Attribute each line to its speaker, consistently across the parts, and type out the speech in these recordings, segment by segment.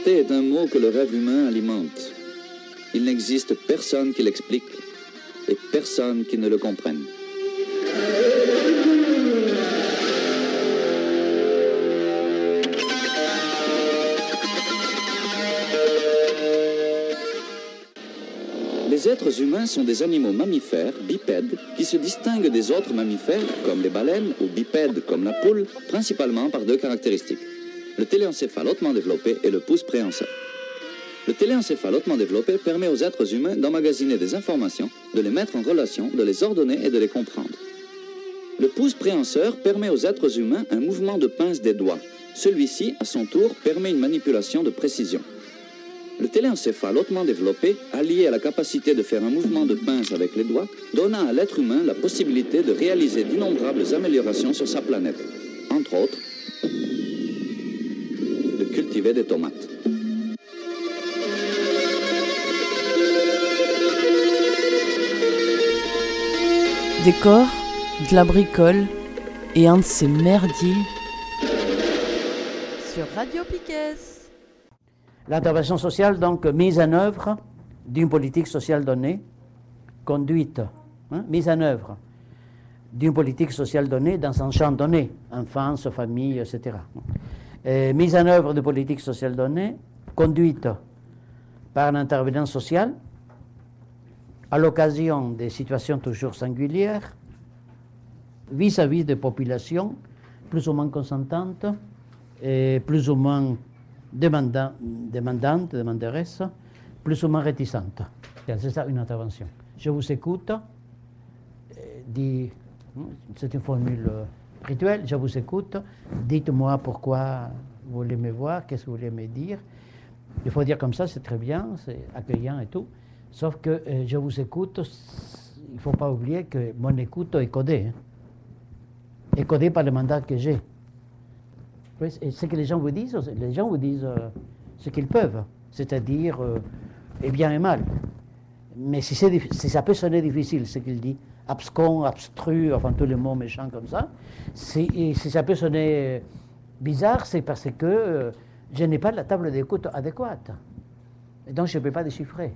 Speaker 1: liberté est un mot que le rêve humain alimente. Il n'existe personne qui l'explique et personne qui ne le comprenne. Les êtres humains sont des animaux mammifères, bipèdes, qui se distinguent des autres mammifères, comme les baleines, ou bipèdes, comme la poule, principalement par deux caractéristiques. Le téléencéphale hautement développé et le pouce préhensile. Le téléencéphale hautement développé permet aux êtres humains d'emmagasiner des informations, de les mettre en relation, de les ordonner et de les comprendre. Le pouce préhenseur permet aux êtres humains un mouvement de pince des doigts. Celui-ci, à son tour, permet une manipulation de précision. Le téléencéphale hautement développé, allié à la capacité de faire un mouvement de pince avec les doigts, donna à l'être humain la possibilité de réaliser d'innombrables améliorations sur sa planète. Entre autres, de cultiver des tomates.
Speaker 2: Des corps, de la bricole et un de ces merdiers.
Speaker 3: Sur Radio Piquet.
Speaker 4: L'intervention sociale, donc, mise en œuvre d'une politique sociale donnée, conduite, mise en œuvre d'une politique sociale donnée dans un champ donné, enfance, famille, etc. Mise en œuvre de politique sociale donnée, conduite par un intervenant social, à l'occasion des situations toujours singulières, vis-à-vis des populations plus ou moins consentantes, et plus ou moins demanderesses, plus ou moins réticentes. C'est ça une intervention. Je vous écoute, c'est une formule rituelle, je vous écoute, dites-moi pourquoi vous voulez me voir, qu'est-ce que vous voulez me dire. Il faut dire comme ça, c'est très bien, c'est accueillant et tout, sauf que je vous écoute, il ne faut pas oublier que mon écoute est codée, est codée par le mandat que j'ai. Et ce que les gens vous disent ce qu'ils peuvent, c'est-à-dire et bien et mal. Mais si ça peut sonner difficile, ce qu'il dit, abscon, abstru, enfin tous les mots méchants comme ça, si ça peut sonner bizarre, c'est parce que je n'ai pas la table d'écoute adéquate. Et donc je ne peux pas déchiffrer.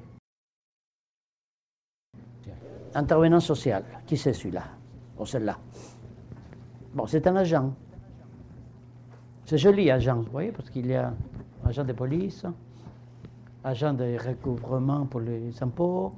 Speaker 4: Intervenant social, qui c'est celui-là ou celle-là? Bon, c'est un agent. C'est joli, agent, vous voyez, parce qu'il y a agent de police, agent de recouvrement pour les impôts,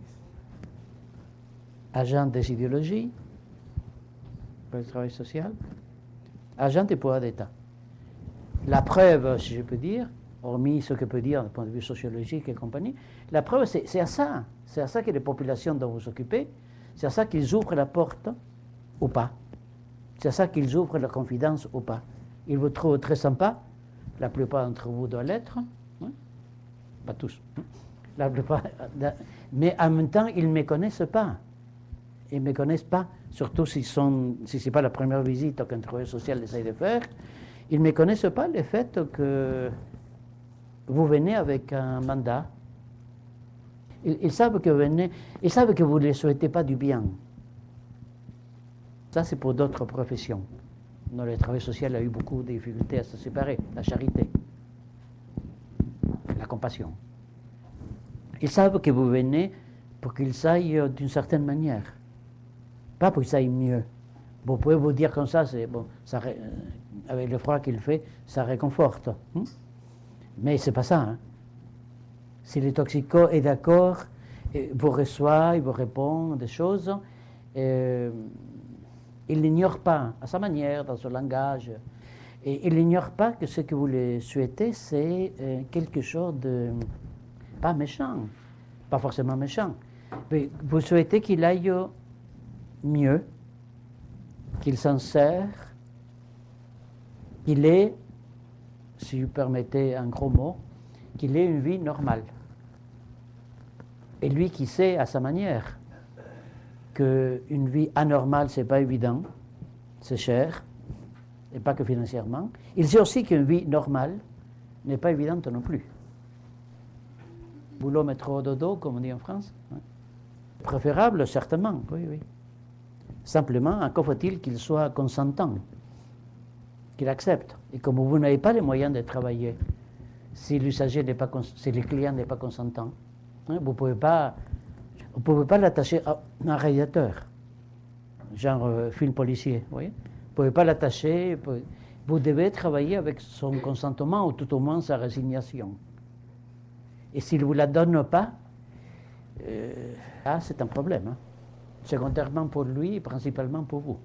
Speaker 4: agent des idéologies, pour le travail social, agent des pouvoirs d'État. La preuve, si je peux dire, hormis ce que peut dire du point de vue sociologique et compagnie, la preuve, c'est à ça. C'est à ça que les populations dont vous vous occupez, c'est à ça qu'ils ouvrent la porte ou pas. C'est à ça qu'ils ouvrent la confidence ou pas. Ils vous trouvent très sympa, la plupart d'entre vous doivent l'être, hein? Pas tous, hein? La plupart, mais en même temps, ils ne me connaissent pas. Ils ne me connaissent pas, surtout si ce n'est pas la première visite qu'un travailleur social essaie de faire, ils ne me connaissent pas le fait que vous venez avec un mandat. Ils savent que vous venez, ils savent que vous ne les souhaitez pas du bien. Ça, c'est pour d'autres professions. Dans le travail social a eu beaucoup de difficultés à se séparer. La charité, la compassion. Ils savent que vous venez pour qu'ils aillent d'une certaine manière. Pas pour qu'ils aillent mieux. Vous pouvez vous dire comme ça, c'est bon, ça, avec le froid qu'il fait, ça réconforte. Mais c'est pas ça. Hein. Si le toxico est d'accord, vous reçoit, il vous répond des choses, il n'ignore pas, à sa manière, dans son langage, et il n'ignore pas que ce que vous lui souhaitez, c'est quelque chose de pas méchant, pas forcément méchant, mais vous souhaitez qu'il aille mieux, qu'il s'en sert, qu'il ait, si vous permettez un gros mot, qu'il ait une vie normale. Et lui qui sait, à sa manière, qu'une vie anormale, c'est pas évident, c'est cher, et pas que financièrement. Il sait aussi qu'une vie normale n'est pas évidente non plus. Boulot, métro, dodo, comme on dit en France. Hein. Préférable, certainement, oui, oui. Simplement, encore faut-il qu'il soit consentant, qu'il accepte. Et comme vous n'avez pas les moyens de travailler si l'usager n'est pas, si le client n'est pas consentant. Hein, vous ne pouvez pas l'attacher à un radiateur, genre film policier, vous voyez. Vous ne pouvez pas l'attacher, vous devez travailler avec son consentement ou tout au moins sa résignation. Et s'il ne vous la donne pas, là c'est un problème, hein. Secondairement pour lui et principalement pour vous.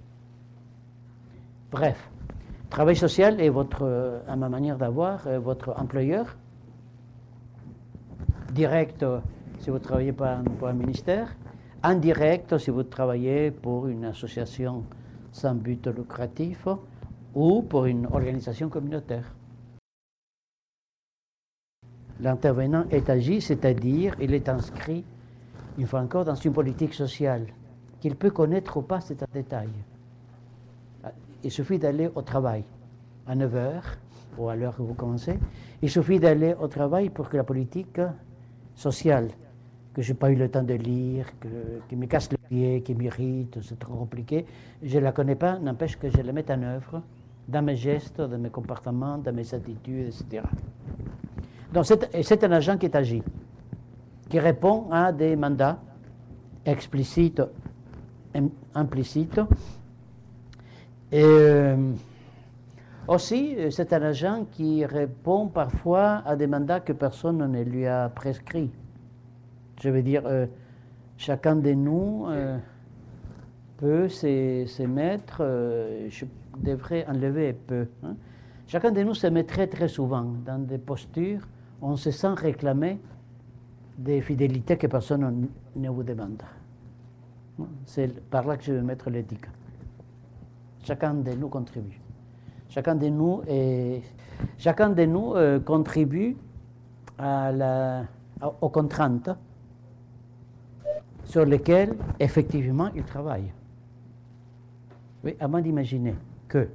Speaker 4: Bref, travail social est à ma manière d'avoir, votre employeur. Direct si vous travaillez pour un ministère, indirect si vous travaillez pour une association sans but lucratif ou pour une organisation communautaire. L'intervenant est agi, c'est-à-dire il est inscrit, une fois encore, dans une politique sociale qu'il peut connaître ou pas, c'est un détail. Il suffit d'aller au travail à 9 h ou à l'heure que vous commencez. Il suffit d'aller au travail pour que la politique sociale, que je n'ai pas eu le temps de lire, qui me casse les pieds, qui m'irrite, c'est trop compliqué, je ne la connais pas, n'empêche que je la mette en œuvre dans mes gestes, dans mes comportements, dans mes attitudes, etc. Donc c'est un agent qui est agi, qui répond à des mandats explicites, implicites. Et aussi, c'est un agent qui répond parfois à des mandats que personne ne lui a prescrits. Je veux dire, chacun de nous peut se mettre, je devrais enlever peu, hein. Chacun de nous se met très très souvent dans des postures où on se sent réclamer des fidélités que personne ne vous demande. C'est par là que je vais mettre l'éthique. Chacun de nous contribue. Chacun de nous contribue aux contraintes sur lesquelles, effectivement, il travaille. Oui, à moins d'imaginer que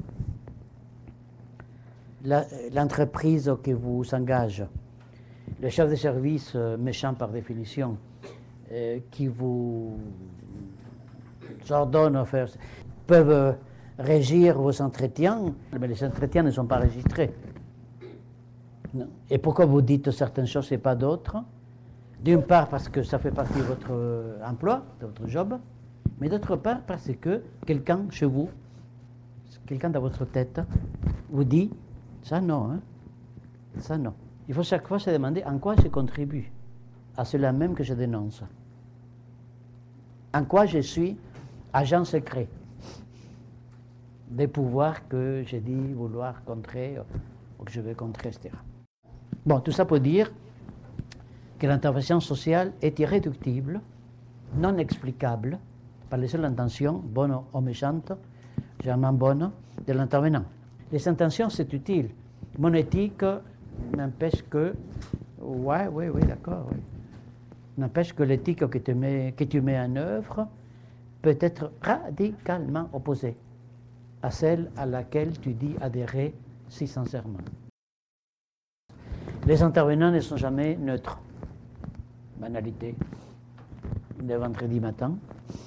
Speaker 4: l'entreprise qui vous engage, le chef de service méchant par définition, qui vous ordonne de faire, peuvent régir vos entretiens, mais les entretiens ne sont pas enregistrés. Non. Et pourquoi vous dites certaines choses et pas d'autres? D'une part parce que ça fait partie de votre emploi, de votre job, mais d'autre part parce que quelqu'un chez vous, quelqu'un dans votre tête, vous dit ça non, hein? Ça non. Il faut chaque fois se demander en quoi je contribue à cela même que je dénonce. En quoi je suis agent secret des pouvoirs que j'ai dit vouloir contrer ou que je vais contrer, etc. Bon, tout ça pour dire que l'intervention sociale est irréductible, non explicable par les seules intentions, bonnes ou méchantes, généralement bonnes, de l'intervenant. Les intentions, c'est utile. Mon éthique n'empêche que... Oui, d'accord. Oui. N'empêche que l'éthique que tu mets en œuvre peut être radicalement opposée à celle à laquelle tu dis adhérer si sincèrement. Les intervenants ne sont jamais neutres. Banalité. Le vendredi matin,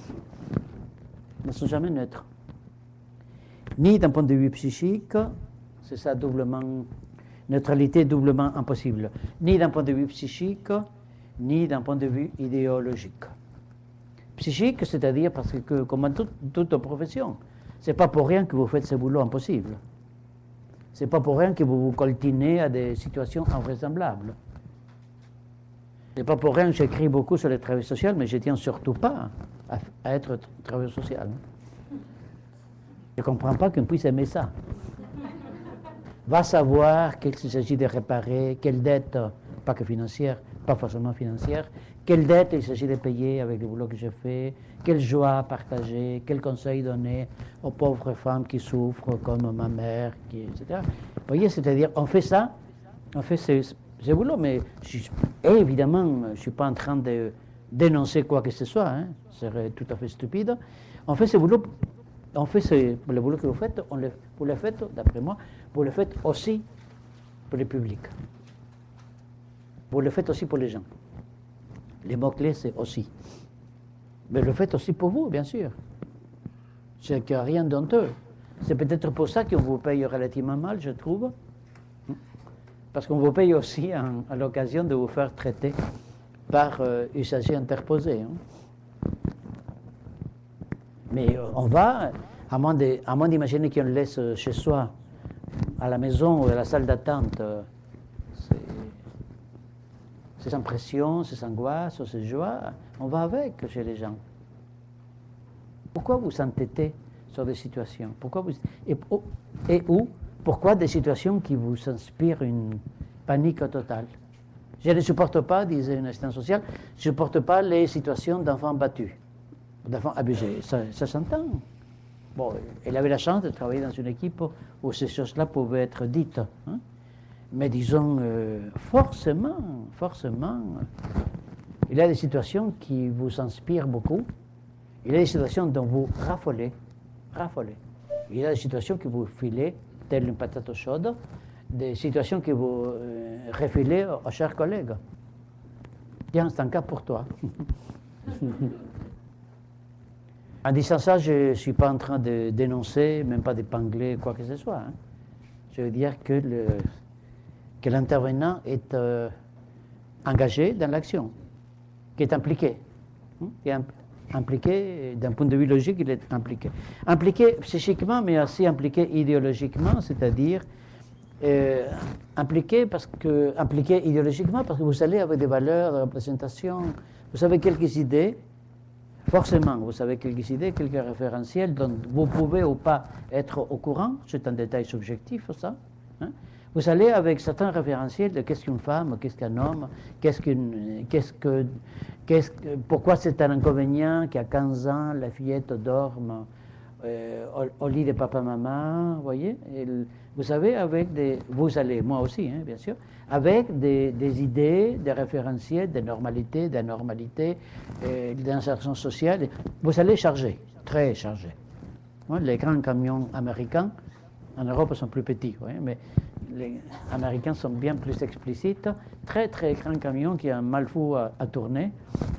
Speaker 4: ne sont jamais neutres. Ni d'un point de vue psychique, c'est ça doublement, neutralité doublement impossible, ni d'un point de vue psychique, ni d'un point de vue idéologique. Psychique, c'est-à-dire parce que, comme en toute profession, c'est pas pour rien que vous faites ce boulot impossible. C'est pas pour rien que vous vous coltinez à des situations invraisemblables. C'est pas pour rien que j'écris beaucoup sur le travail social, mais je tiens surtout pas à être travailleur social. Je ne comprends pas qu'on puisse aimer ça. Va savoir qu'il s'agit de réparer, quelle dette, pas que financière, pas forcément financière, quelle dette il s'agit de payer avec le boulot que j'ai fait, quelle joie partager, quel conseil donner aux pauvres femmes qui souffrent, comme ma mère, etc. Vous voyez, c'est-à-dire, on fait ça, on fait ce boulot, mais évidemment, je ne suis pas en train de dénoncer quoi que ce soit, hein, ce serait tout à fait stupide. On fait ce boulot, le boulot que vous faites, vous le faites, d'après moi, vous le faites aussi pour le public. Vous le faites aussi pour les gens. Les mots-clés, c'est aussi. Mais le faites aussi pour vous, bien sûr. C'est qu'il n'y a rien d'honteux. C'est peut-être pour ça qu'on vous paye relativement mal, je trouve. Parce qu'on vous paye aussi à l'occasion de vous faire traiter par usager interposé. Hein. Mais on va, à moins d'imaginer qu'on le laisse chez soi, à la maison ou à la salle d'attente, ces impressions, ces angoisses, ces joies, on va avec chez les gens. Pourquoi vous entêtez sur des situations? Pourquoi des situations qui vous inspirent une panique totale? Je ne supporte pas, disait une assistante sociale, je ne supporte pas les situations d'enfants battus, d'enfants abusés. Ça s'entend. Bon, elle avait la chance de travailler dans une équipe où ces choses-là pouvaient être dites. Hein? Mais disons, forcément, il y a des situations qui vous inspirent beaucoup. Il y a des situations dont vous raffolez. Il y a des situations que vous filez, telle une patate chaude, des situations que vous refilez aux chers collègues. Tiens, c'est un cas pour toi. En disant ça, je ne suis pas en train de dénoncer, même pas d'épingler quoi que ce soit. Hein. Je veux dire que l'intervenant est engagé dans l'action, qui est impliqué. Qui est impliqué, d'un point de vue logique, il est impliqué. Impliqué psychiquement, mais aussi impliqué idéologiquement, c'est-à-dire impliqué idéologiquement parce que vous allez avec des valeurs de représentation, vous avez quelques idées, forcément, vous avez quelques idées, quelques référentiels dont vous pouvez ou pas être au courant, c'est un détail subjectif, ça. Hein? Vous allez avec certains référentiels de qu'est-ce qu'une femme, qu'est-ce qu'un homme, pourquoi c'est un inconvénient qu'à 15 ans, la fillette dorme au lit de papa-maman, vous voyez. Vous savez, moi aussi, hein, bien sûr, avec des idées, des référentiels, des normalités, d'anormalités, d'insertion sociale, vous allez charger, très chargé. Les grands camions américains, en Europe, sont plus petits, voyez, mais les Américains sont bien plus explicites, très très grands camions qui ont un mal fou à tourner.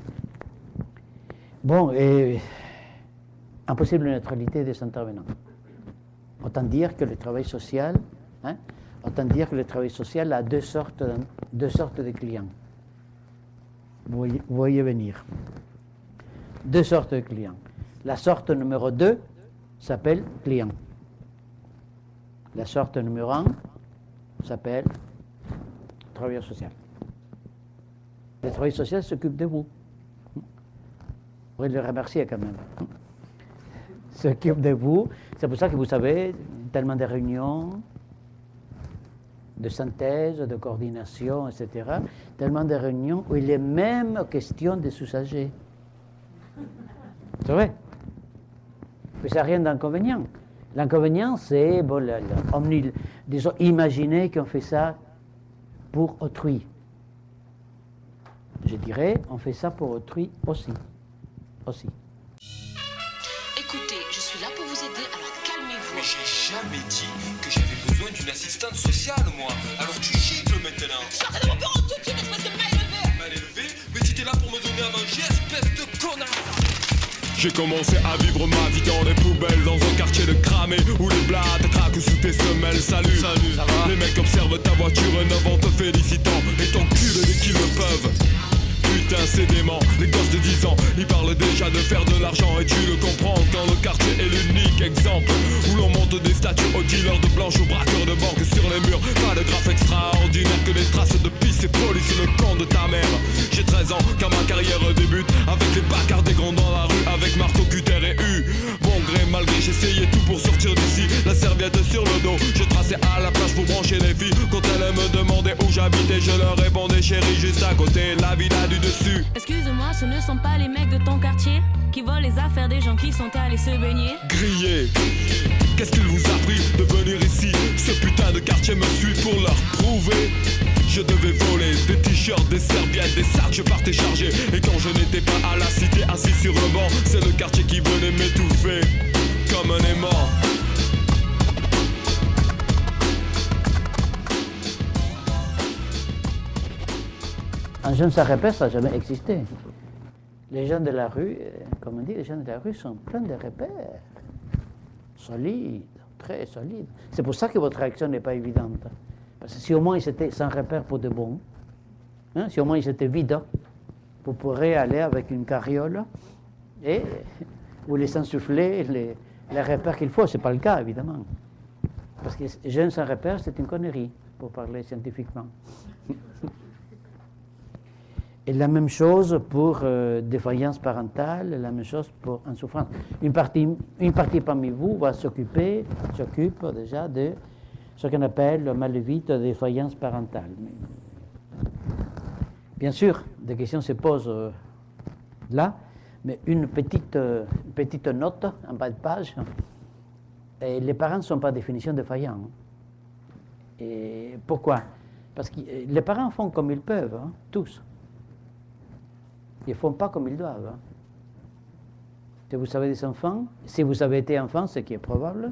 Speaker 4: Bon, et impossible neutralité des intervenants. Autant dire que le travail social, a deux sortes de clients. Vous voyez venir. Deux sortes de clients. La sorte numéro 2 s'appelle client. La sorte numéro 1 s'appelle travailleur social. Le travailleur social s'occupe de vous. Vous pourrez le remercier quand même. S'occupe de vous. C'est pour ça que vous avez tellement de réunions, de synthèse, de coordination, etc. Tellement de réunions où il est même question des usagers. C'est vrai. Mais ça n'a rien d'inconvénient. L'inconvénient, c'est, disons, imaginer qu'on fait ça pour autrui. Je dirais, on fait ça pour autrui aussi.
Speaker 3: Écoutez, je suis là pour vous aider, alors calmez-vous.
Speaker 5: Mais j'ai jamais dit que j'avais besoin d'une assistante sociale, moi. Alors tu gicles maintenant.
Speaker 3: Sortez de mon bureau tout de suite, espèce de mal élevé.
Speaker 5: Mal élevé? Mais si t'es là pour me donner à manger, espèce de connard. J'ai commencé à vivre ma vie dans les poubelles, dans un quartier de cramé où les blattes craquent sous tes semelles. Salut, ça va? Les mecs observent ta voiture neuf en te félicitant et t'enculent dès qu'ils le peuvent. Putain, c'est dément, les gosses de 10 ans, ils parlent déjà de faire de l'argent et tu le comprends quand le quartier est l'unique exemple où l'on monte des statues aux dealers de blanche, aux braqueurs de banque sur les murs. Pas de graphe extraordinaire que les traces de pisse et police le camp de ta mère. J'ai 13 ans quand ma carrière débute, avec les bacards des grands dans la rue, avec marteau, cutter et U. Bon gré, malgré, j'essayais tout pour sortir d'ici, la serviette sur le dos. Je traçais à la plage pour brancher les filles. Quand elles me demandaient où j'habitais, je leur répondais chérie, juste à côté, la villa du dessus.
Speaker 6: Excuse-moi, ce ne sont pas les mecs de ton quartier qui volent les affaires des gens qui sont allés se baigner?
Speaker 5: Grillé, qu'est-ce qu'il vous a pris de venir ici? Ce putain de quartier me suit pour leur prouver. Je devais voler des t-shirts, des serviettes, des sacs, je partais chargé. Et quand je n'étais pas à la cité, assis sur le banc, c'est le quartier qui venait m'étouffer comme un aimant.
Speaker 4: Un jeune sans repère, ça n'a jamais existé. Les gens de la rue, comme on dit, les gens de la rue sont pleins de repères. Solides, très solides. C'est pour ça que votre réaction n'est pas évidente. Parce que si au moins ils étaient sans repère pour de bon, hein, si au moins ils étaient vides, vous pourrez aller avec une carriole et vous laissez souffler les repères qu'il faut. Ce n'est pas le cas, évidemment. Parce que jeune sans repère, c'est une connerie, pour parler scientifiquement. Et la même chose pour défaillance parentale, la même chose pour en souffrance. Une partie parmi vous s'occupe déjà de ce qu'on appelle le mal vite de défaillance parentale. Bien sûr, des questions se posent là, mais une petite note en bas de page. Et les parents ne sont pas définition défaillants. Et pourquoi? Parce que les parents font comme ils peuvent, hein, tous. Ils ne font pas comme ils doivent. Hein. Si vous avez des enfants, si vous avez été enfant, ce qui est probable,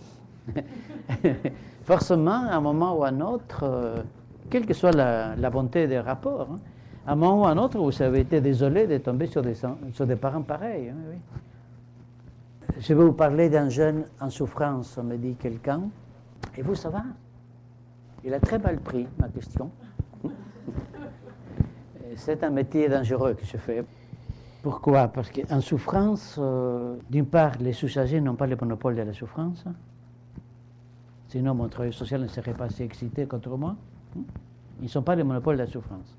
Speaker 4: forcément, à un moment ou à un autre, quelle que soit la bonté des rapports, hein, à un moment ou à un autre, vous avez été désolé de tomber sur des parents pareils. Hein, oui. Je vais vous parler d'un jeune en souffrance, me dit quelqu'un. Et vous, ça va? Il a très mal pris ma question. C'est un métier dangereux que je fais. Pourquoi? Parce qu'en souffrance, d'une part, les sous-âgés n'ont pas le monopole de la souffrance. Sinon, mon travail social ne serait pas si excité contre moi. Ils ne sont pas le monopole de la souffrance.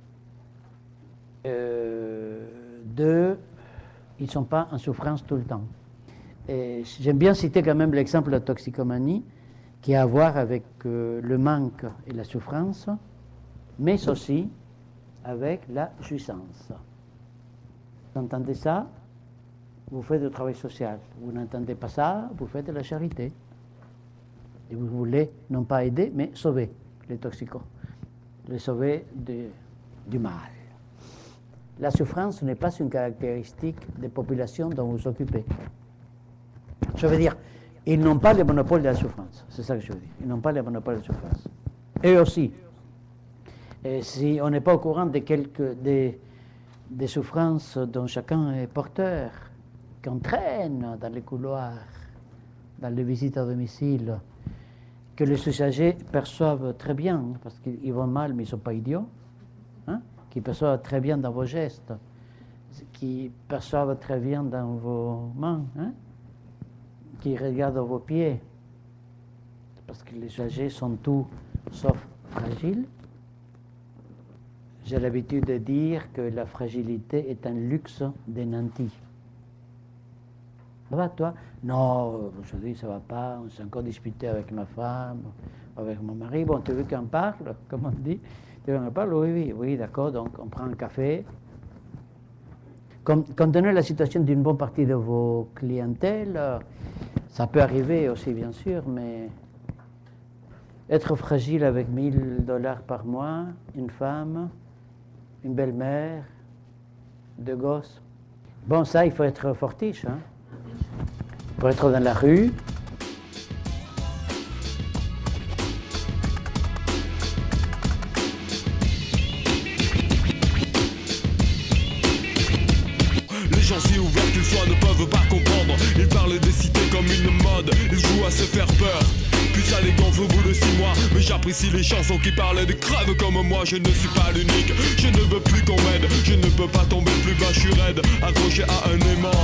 Speaker 4: Deux, ils ne sont pas en souffrance tout le temps. Et j'aime bien citer quand même l'exemple de la toxicomanie, qui a à voir avec le manque et la souffrance, mais aussi avec la jouissance. Vous entendez ça, vous faites du travail social. Vous n'entendez pas ça, vous faites de la charité. Et vous voulez non pas aider, mais sauver les toxicos, les sauver du mal. La souffrance n'est pas une caractéristique des populations dont vous vous occupez. Je veux dire, ils n'ont pas le monopole de la souffrance. C'est ça que je veux dire. Ils n'ont pas le monopole de la souffrance. Eux aussi. Et si on n'est pas au courant des souffrances dont chacun est porteur, qu'on traîne dans les couloirs, dans les visites à domicile, que les usagers perçoivent très bien, parce qu'ils vont mal, mais ils ne sont pas idiots, hein, qui perçoivent très bien dans vos gestes, qui perçoivent très bien dans vos mains, hein, qui regardent vos pieds, parce que les usagers sont tout sauf fragiles. J'ai l'habitude de dire que la fragilité est un luxe des nantis. Ça va, toi? Non, aujourd'hui, ça ne va pas. On s'est encore disputé avec ma femme, avec mon mari. Bon, tu veux qu'on parle, comme on dit? Tu veux qu'on parle? Oui, d'accord. Donc, on prend un café. Compte tenu de la situation d'une bonne partie de vos clientèles, ça peut arriver aussi, bien sûr, mais être fragile avec $1000 par mois, une femme, une belle-mère, 2 gosses. Bon, ça, il faut être fortiche, hein? Pour être dans la rue.
Speaker 5: Les gens si ouverts qu'ils soient ne peuvent pas comprendre. Ils parlent des cités comme une mode. Ils jouent à se faire peur. Puis ça les gonfle au bout de 6 mois. Mais j'apprécie les chansons qui parlent de crèves comme moi. Je ne suis pas l'unique, je ne veux plus qu'on m'aide. Je ne peux pas tomber plus bas, je suis raide, accroché à un aimant.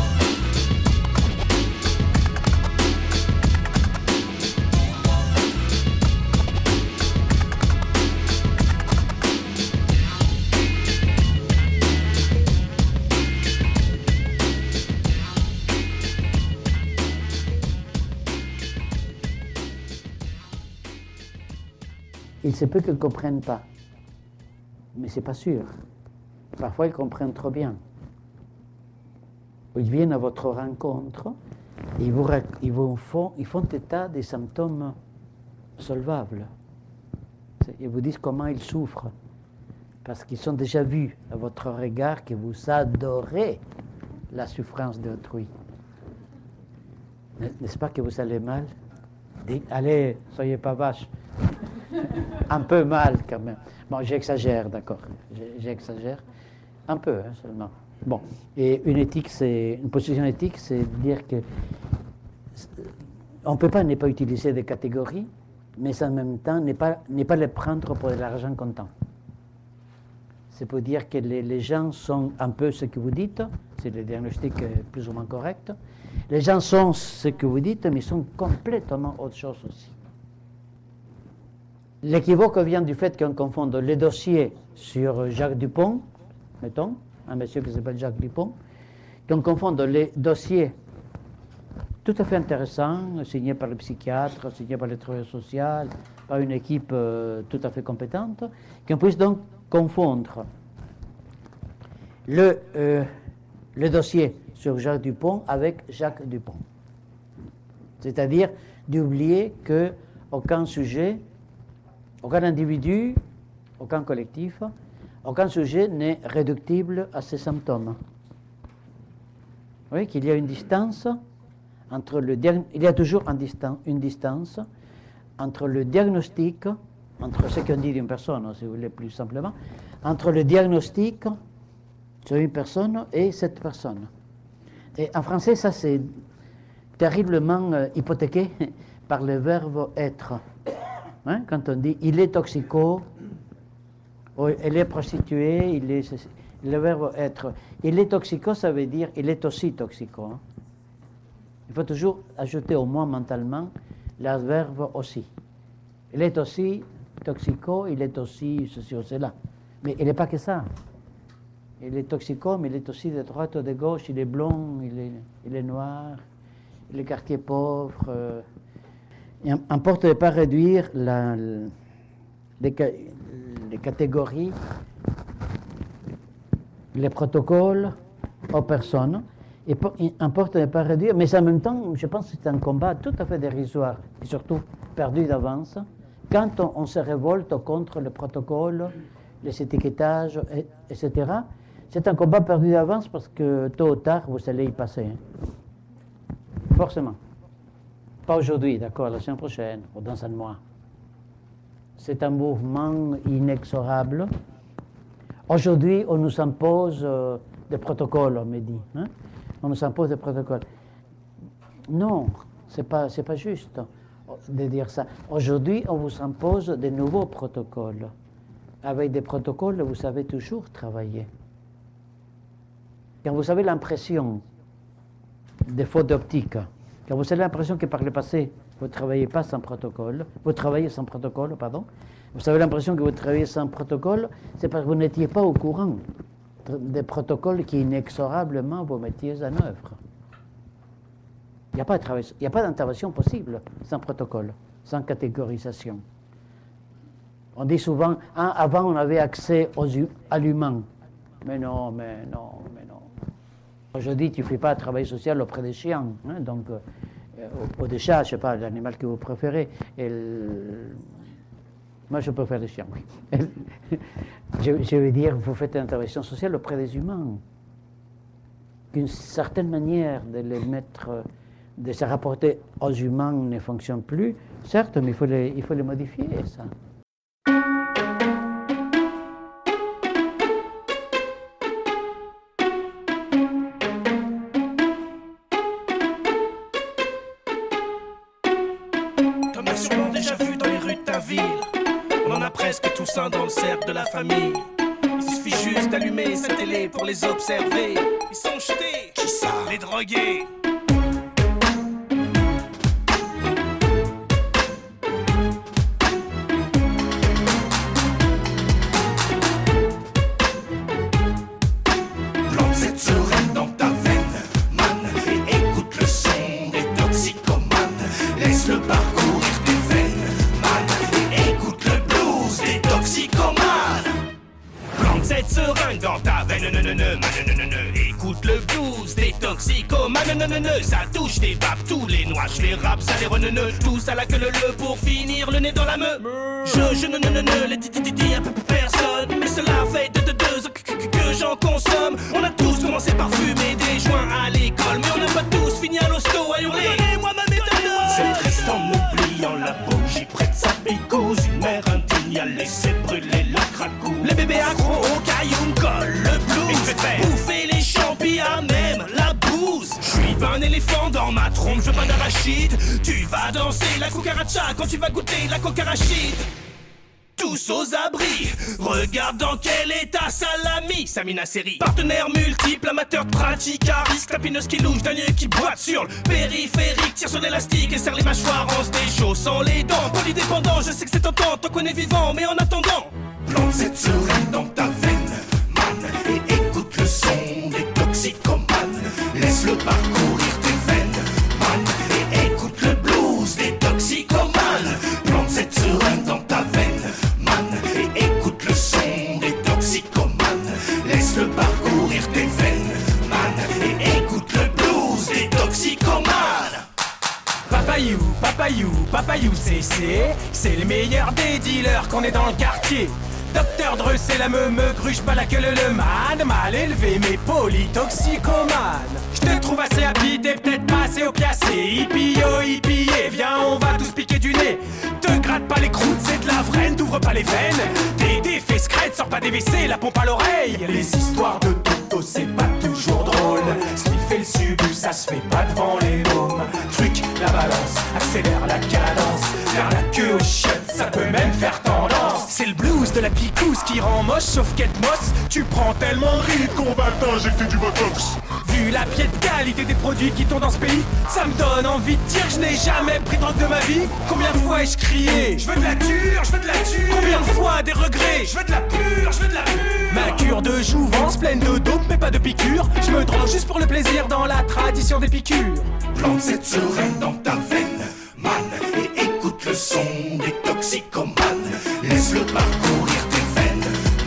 Speaker 4: Il se peut qu'ils ne comprennent pas, mais ce n'est pas sûr. Parfois, ils comprennent trop bien. Ils viennent à votre rencontre et ils font état des symptômes solvables. Ils vous disent comment ils souffrent, parce qu'ils ont déjà vu à votre regard que vous adorez la souffrance d'autrui. N'est-ce pas que vous allez mal? Dites, allez, soyez pas vache. Un peu mal quand même. Bon, j'exagère, d'accord. J'exagère. Un peu, hein, seulement. Bon, et une position éthique, c'est dire que on ne peut pas ne pas utiliser des catégories, mais en même temps ne pas les prendre pour de l'argent comptant. C'est pour dire que les gens sont un peu ce que vous dites, c'est le diagnostic plus ou moins correct. Les gens sont ce que vous dites, mais ils sont complètement autre chose aussi. L'équivoque vient du fait qu'on confonde les dossiers sur Jacques Dupont, mettons, un monsieur qui s'appelle Jacques Dupont, qu'on confonde les dossiers tout à fait intéressants, signés par le psychiatre, signés par le travailleur social, par une équipe tout à fait compétente, qu'on puisse donc confondre le dossier sur Jacques Dupont avec Jacques Dupont. C'est-à-dire d'oublier qu'aucun sujet, aucun individu, aucun collectif, aucun sujet n'est réductible à ses symptômes. Vous voyez qu'il y a une distance entre il y a toujours une distance entre le diagnostic, entre ce qu'on dit d'une personne, si vous voulez plus simplement, entre le diagnostic sur une personne et cette personne. Et en français, ça c'est terriblement hypothéqué par le verbe être. Hein? Quand on dit il est toxico, ou elle est prostituée, le verbe être. Il est toxico, ça veut dire il est aussi toxico. Hein? Il faut toujours ajouter au moins mentalement le verbe aussi. Il est aussi toxico, il est aussi ceci ou cela. Mais il n'est pas que ça. Il est toxico, mais il est aussi de droite ou de gauche, il est blond, il est noir, il est quartier pauvre. Il importe de ne pas réduire les catégories, les protocoles aux personnes. Il importe de ne pas réduire, mais en même temps, je pense que c'est un combat tout à fait dérisoire, et surtout perdu d'avance, quand on se révolte contre le protocole, les étiquetages, etc. C'est un combat perdu d'avance parce que tôt ou tard, vous allez y passer. Hein. Forcément. Pas aujourd'hui, d'accord, la semaine prochaine, ou dans un mois. C'est un mouvement inexorable. Aujourd'hui, on nous impose des protocoles, on me dit. Hein? On nous impose des protocoles. Non, c'est pas juste de dire ça. Aujourd'hui, on vous impose de nouveaux protocoles. Avec des protocoles, vous savez toujours travailler. Quand vous avez l'impression des fautes d'optique, quand vous avez l'impression que par le passé, vous ne travaillez pas sans protocole, vous travaillez sans protocole, pardon, vous avez l'impression que vous travaillez sans protocole, c'est parce que vous n'étiez pas au courant des protocoles qui inexorablement vous mettiez en œuvre. Il n'y a pas d'intervention possible sans protocole, sans catégorisation. On dit souvent, avant on avait accès à l'humain. Mais non. Aujourd'hui, tu ne fais pas un travail social auprès des chiens, hein, donc, ou des chats, je ne sais pas, l'animal que vous préférez. Moi, je préfère les chiens, oui. Je veux dire, vous faites une intervention sociale auprès des humains. Une certaine manière de les mettre, de se rapporter aux humains ne fonctionne plus, certes, mais il faut les modifier, ça.
Speaker 7: Tous dans le cercle de la famille. Il suffit juste d'allumer sa télé pour les observer. Ils sont jetés. Qui ça? Les drogués. Plante cette seringue dans ta veine, man, et écoute le son des toxicomanes. Laisse le parcourir tes veines, man, et écoute le blues des toxicomanes. Plante cette seringue dans ta veine, écoute le blues des toxicomanes, ça touche tes babes, tous les noirs, les raps, ça les reneneux, tous à la queue le pour finir le nez dans la meule. Les titi à personne, mais cela fait de que j'en consomme. On a tous commencé par fumer des joints à l'école, mais on n'a pas tous fini à l'hosto à hurler. Donnez-moi ma méthode. C'est triste en oubliant la bougie près de sa picouse. Une mère indigne a laissé brûler la cracou. Les bébés accros au caillou me collent le blues. Bouffer les champignons, même la bouse. Je suis pas un éléphant. éléphant dans ma trompe, je veux pas d'arachide. Tu vas danser la cucaracha quand tu vas goûter la cocarachide. Tous aux abris, regarde dans quel état Salami, Samina Seri. Partenaires multiples, amateurs de pratique à risque, lapineuse qui louche, dernier qui boite sur le périphérique, tire sur l'élastique et serre les mâchoires en se déchaussant les dents. Polydépendant, je sais que c'est tentant, tant qu'on est vivant, mais en attendant, plante cette seringue dans ta veine, man, et écoute le son des toxicomanes. Laisse-le parcourir tes veines, man, et écoute le blues des toxicomanes. Plante cette seringue dans ta veine, et écoute le son des toxicomanes. Laisse-le parcourir tes veines, man, et écoute le blues des toxicomanes. Papayou, c'est les meilleurs des dealers qu'on est dans le quartier. Docteur Dreux, c'est la me gruge pas la queue le man, mal élevé mais polytoxicomane. J'te trouve assez happy, t'es peut-être pas assez opiacé. Hippie, viens on va tous piquer du nez. Te gratte pas les croûtes, c'est de la vraine, t'ouvres pas les veines. Des fesses crêtes, sors pas des WC, la pompe à l'oreille. Les histoires de Toto, c'est pas toujours drôle. Sniffer le subus, ça se fait pas devant les mômes. Truc, la balance, accélère la cadence. Faire la queue au shot, ça peut même faire tendance. C'est le blues de la picousse qui rend moche, sauf qu'être mosse, tu prends tellement de rythme qu'on va t'injecter du botox. Vu la pièce de qualité des produits qui tournent dans ce pays, ça me donne envie de dire que je n'ai jamais pris de drogue de ma vie. Combien de fois ai-je crié, je veux de la dure, je veux de la dure. Combien de fois des regrets, je veux de la pure, je veux de la pure. Ma cure de jouvence pleine de dope mais pas de piqûres. Je me drogue juste pour le plaisir dans la tradition des piqûres. Plante cette seringue dans ta veine, man, et écoute le son des toxicomanes. Laisse-le parcourir tes veines,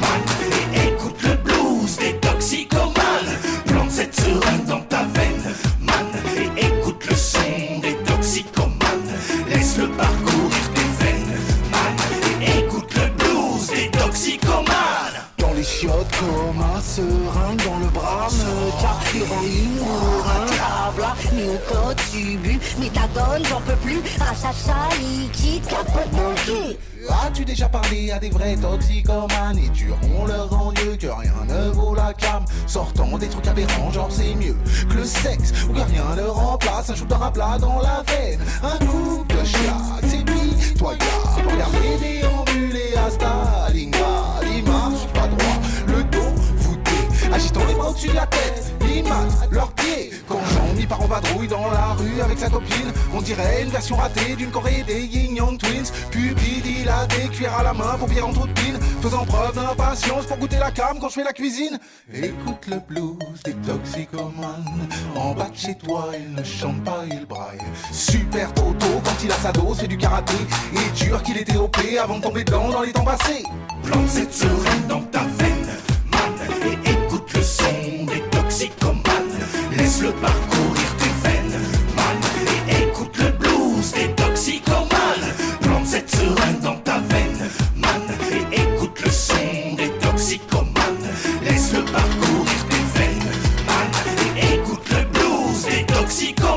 Speaker 7: man, et écoute le blues des toxicomanes. Plante cette seringue dans ta veine, man, et écoute le son des toxicomanes. Laisse-le parcourir tes veines, man, et écoute le blues des toxicomanes.
Speaker 8: Dans les chiottes comme un seringue dans le bras, me tape héroïne ou un câble.
Speaker 9: Mais quand tu bus, méthadone, j'en peux plus. Un chacha liquide capote mon cul.
Speaker 8: As-tu déjà parlé à des vrais toxicomanes? Et tueront leur rang-dieu que rien ne vaut la cam. Sortant des trucs aberrants, genre c'est mieux que le sexe, ou que rien ne remplace un shooter à plat dans la veine. Un coup de schlag, c'est pitoyable. Regardez déambuler à Stalingrad. Ils marchent pas droit, le dos voûté, agitant les bras au-dessus de la tête. Ils matent leurs pieds quand Jean-Mi part en vadrouille dans la rue avec sa copine. On dirait une version ratée d'une Corée des Yin Yang Twins. Pupille dilatée, cuillère à la main, paupières en trou de pine, faisant preuve d'impatience pour goûter la cam quand je fais la cuisine. Écoute le blues des toxicomanes. En bas de chez toi, il ne chante pas, il braille. Super Toto quand il a sa dose, fait du karaté. Et dur qu'il était OP avant de tomber dedans dans les temps passés.
Speaker 7: Plante cette seringue dans ta veine, man, et écoute le son des toxicomanes. Laisse-le parcourir tes veines, man, et écoute le blues des toxicomanes. Plante cette seringue dans ta veine, man, et écoute le son des toxicomanes. Laisse-le parcourir tes veines, man, et écoute le blues des toxicomanes.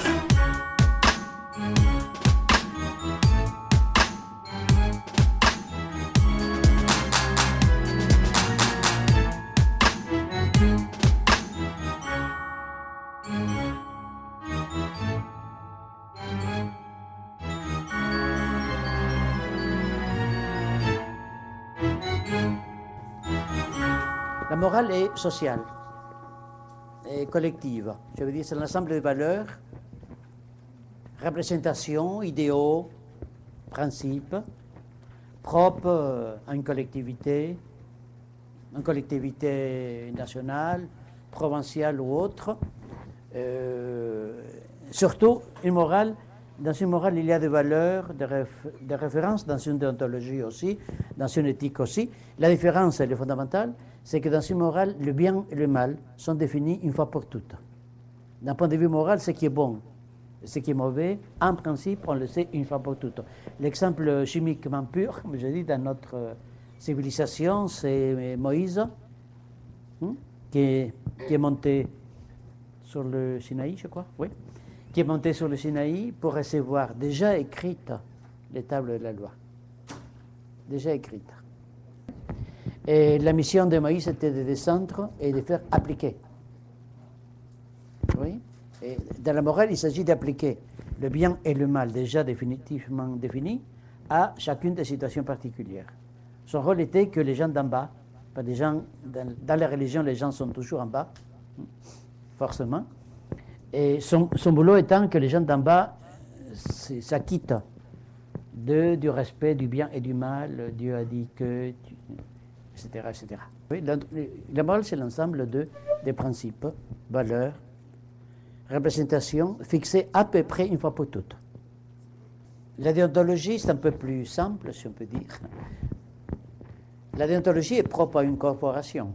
Speaker 4: La morale est sociale et collective. Je veux dire, c'est l'ensemble des valeurs, représentations, idéaux, principes, propres à une collectivité nationale, provinciale ou autre. Surtout, une morale. Dans une morale, il y a des valeurs, des références, dans une déontologie aussi, dans une éthique aussi. La différence, elle est fondamentale, c'est que dans une morale, le bien et le mal sont définis une fois pour toutes. D'un point de vue moral, ce qui est bon et ce qui est mauvais, en principe, on le sait une fois pour toutes. L'exemple chimiquement pur, comme je dis, dans notre civilisation, c'est Moïse, qui est monté sur le Sinaï, je crois, oui, qui est monté sur le Sinaï pour recevoir déjà écrites les tables de la loi. Déjà écrites. Et la mission de Moïse était de descendre et de faire appliquer. Oui. Et dans la morale, il s'agit d'appliquer le bien et le mal déjà définitivement définis à chacune des situations particulières. Son rôle était que les gens d'en bas, pas des gens, dans la religion, les gens sont toujours en bas, forcément, et son boulot étant que les gens d'en bas s'acquittent du respect du bien et du mal. Dieu a dit que, etc. etc. Oui, la morale, c'est l'ensemble des principes, valeurs, représentations fixées à peu près une fois pour toutes. La déontologie, c'est un peu plus simple, si on peut dire. La déontologie est propre à une corporation,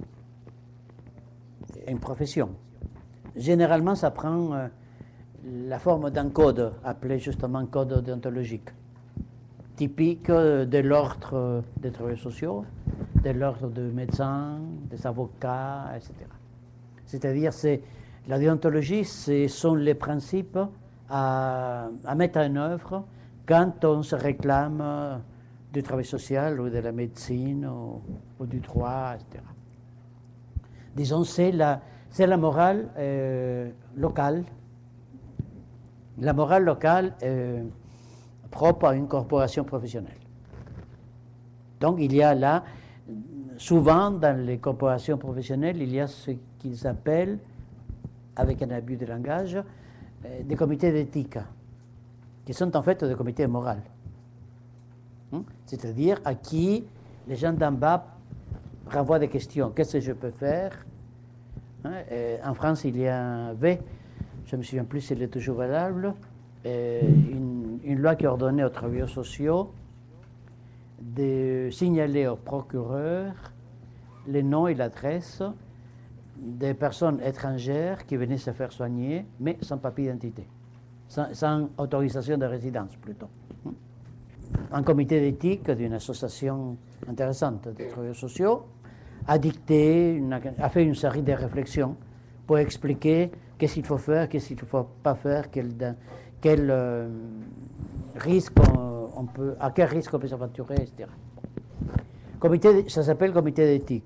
Speaker 4: à une profession. Généralement, ça prend la forme d'un code, appelé justement code déontologique, typique de l'ordre des travailleurs sociaux, de l'ordre des médecins, des avocats, etc. C'est-à-dire, la déontologie, ce sont les principes à mettre en œuvre quand on se réclame du travail social ou de la médecine ou du droit, etc. Disons, c'est la morale locale. La morale locale est propre à une corporation professionnelle. Donc, il y a là, souvent dans les corporations professionnelles, il y a ce qu'ils appellent, avec un abus de langage, des comités d'éthique, qui sont en fait des comités moraux. C'est-à-dire à qui les gens d'en bas renvoient des questions. Qu'est-ce que je peux faire? En France, il y avait, je ne me souviens plus s'il est toujours valable, une loi qui ordonnait aux travailleurs sociaux de signaler au procureur les noms et l'adresse des personnes étrangères qui venaient se faire soigner, mais sans papier d'identité, sans autorisation de résidence plutôt. Un comité d'éthique d'une association intéressante des travailleurs sociaux a fait une série de réflexions pour expliquer qu'est-ce qu'il faut faire, qu'est-ce qu'il ne faut pas faire, risque à quel risque on peut s'aventurer, etc. Ça s'appelle comité d'éthique.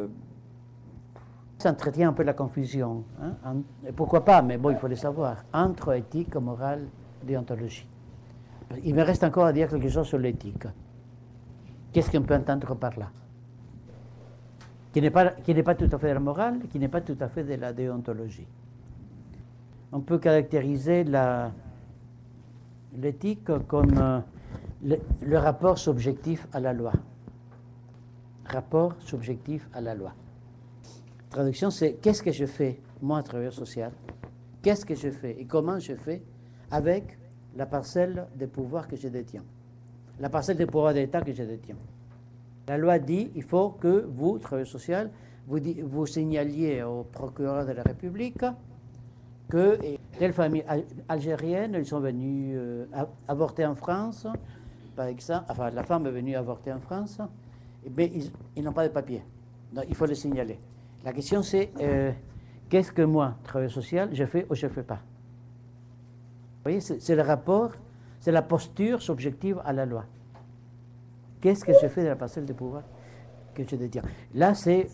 Speaker 4: Ça entretient un peu la confusion. Pourquoi pas, mais bon, il faut le savoir, entre éthique, morale, déontologie. Il me reste encore à dire quelque chose sur l'éthique. Qu'est-ce qu'on peut entendre par là? Qui n'est pas tout à fait de la morale, qui n'est pas tout à fait de la déontologie. On peut caractériser l'éthique comme le rapport subjectif à la loi. Rapport subjectif à la loi. Traduction, c'est qu'est-ce que je fais, moi, travailleur social? Qu'est-ce que je fais et comment je fais avec la parcelle de pouvoir que je détiens, la parcelle de pouvoir d'État que je détiens. La loi dit il faut que vous, travailleur social, vous signaliez au procureur de la République que telle famille algérienne, ils sont venus avorter en France, par exemple, enfin la femme est venue avorter en France, et bien ils n'ont pas de papier, donc il faut le signaler. La question c'est qu'est-ce que moi, travailleur social, je fais ou je ne fais pas? Vous voyez, c'est le rapport, c'est la posture subjective à la loi. Qu'est-ce que je fais de la parcelle de pouvoir que je détiens? Là, c'est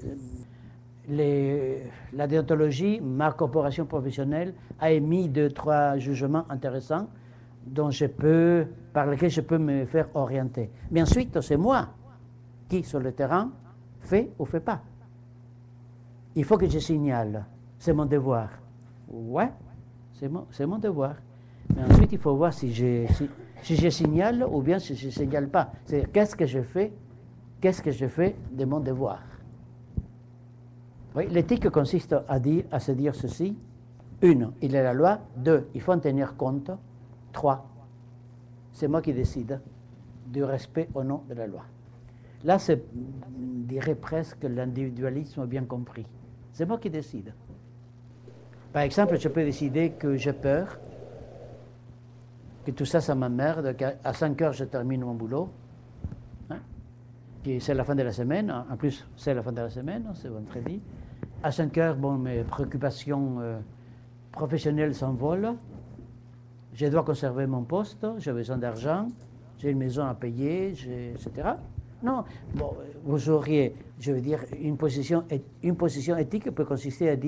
Speaker 4: la déontologie, ma corporation professionnelle a émis 2-3 jugements intéressants par lesquels je peux me faire orienter. Mais ensuite, c'est moi qui, sur le terrain, fait ou fait pas. Il faut que je signale. C'est mon devoir. Ouais, c'est mon devoir. Mais ensuite, il faut voir si je signale ou bien si je ne signale pas. C'est qu'est-ce que je fais de mon devoir. Oui, l'éthique consiste à se dire ceci. 1, il est la loi. 2, il faut en tenir compte. 3, c'est moi qui décide du respect ou non de la loi. Là, c'est, je dirais presque l'individualisme bien compris. C'est moi qui décide. Par exemple, je peux décider que j'ai peur, que tout ça m'emmerde, qu'à 5 heures, je termine mon boulot. Puis c'est la fin de la semaine. En plus, c'est la fin de la semaine, c'est vendredi. À 5 heures, mes préoccupations professionnelles s'envolent. Je dois conserver mon poste, j'ai besoin d'argent, j'ai une maison à payer, etc. Non, vous auriez, je veux dire, une position éthique peut consister à dire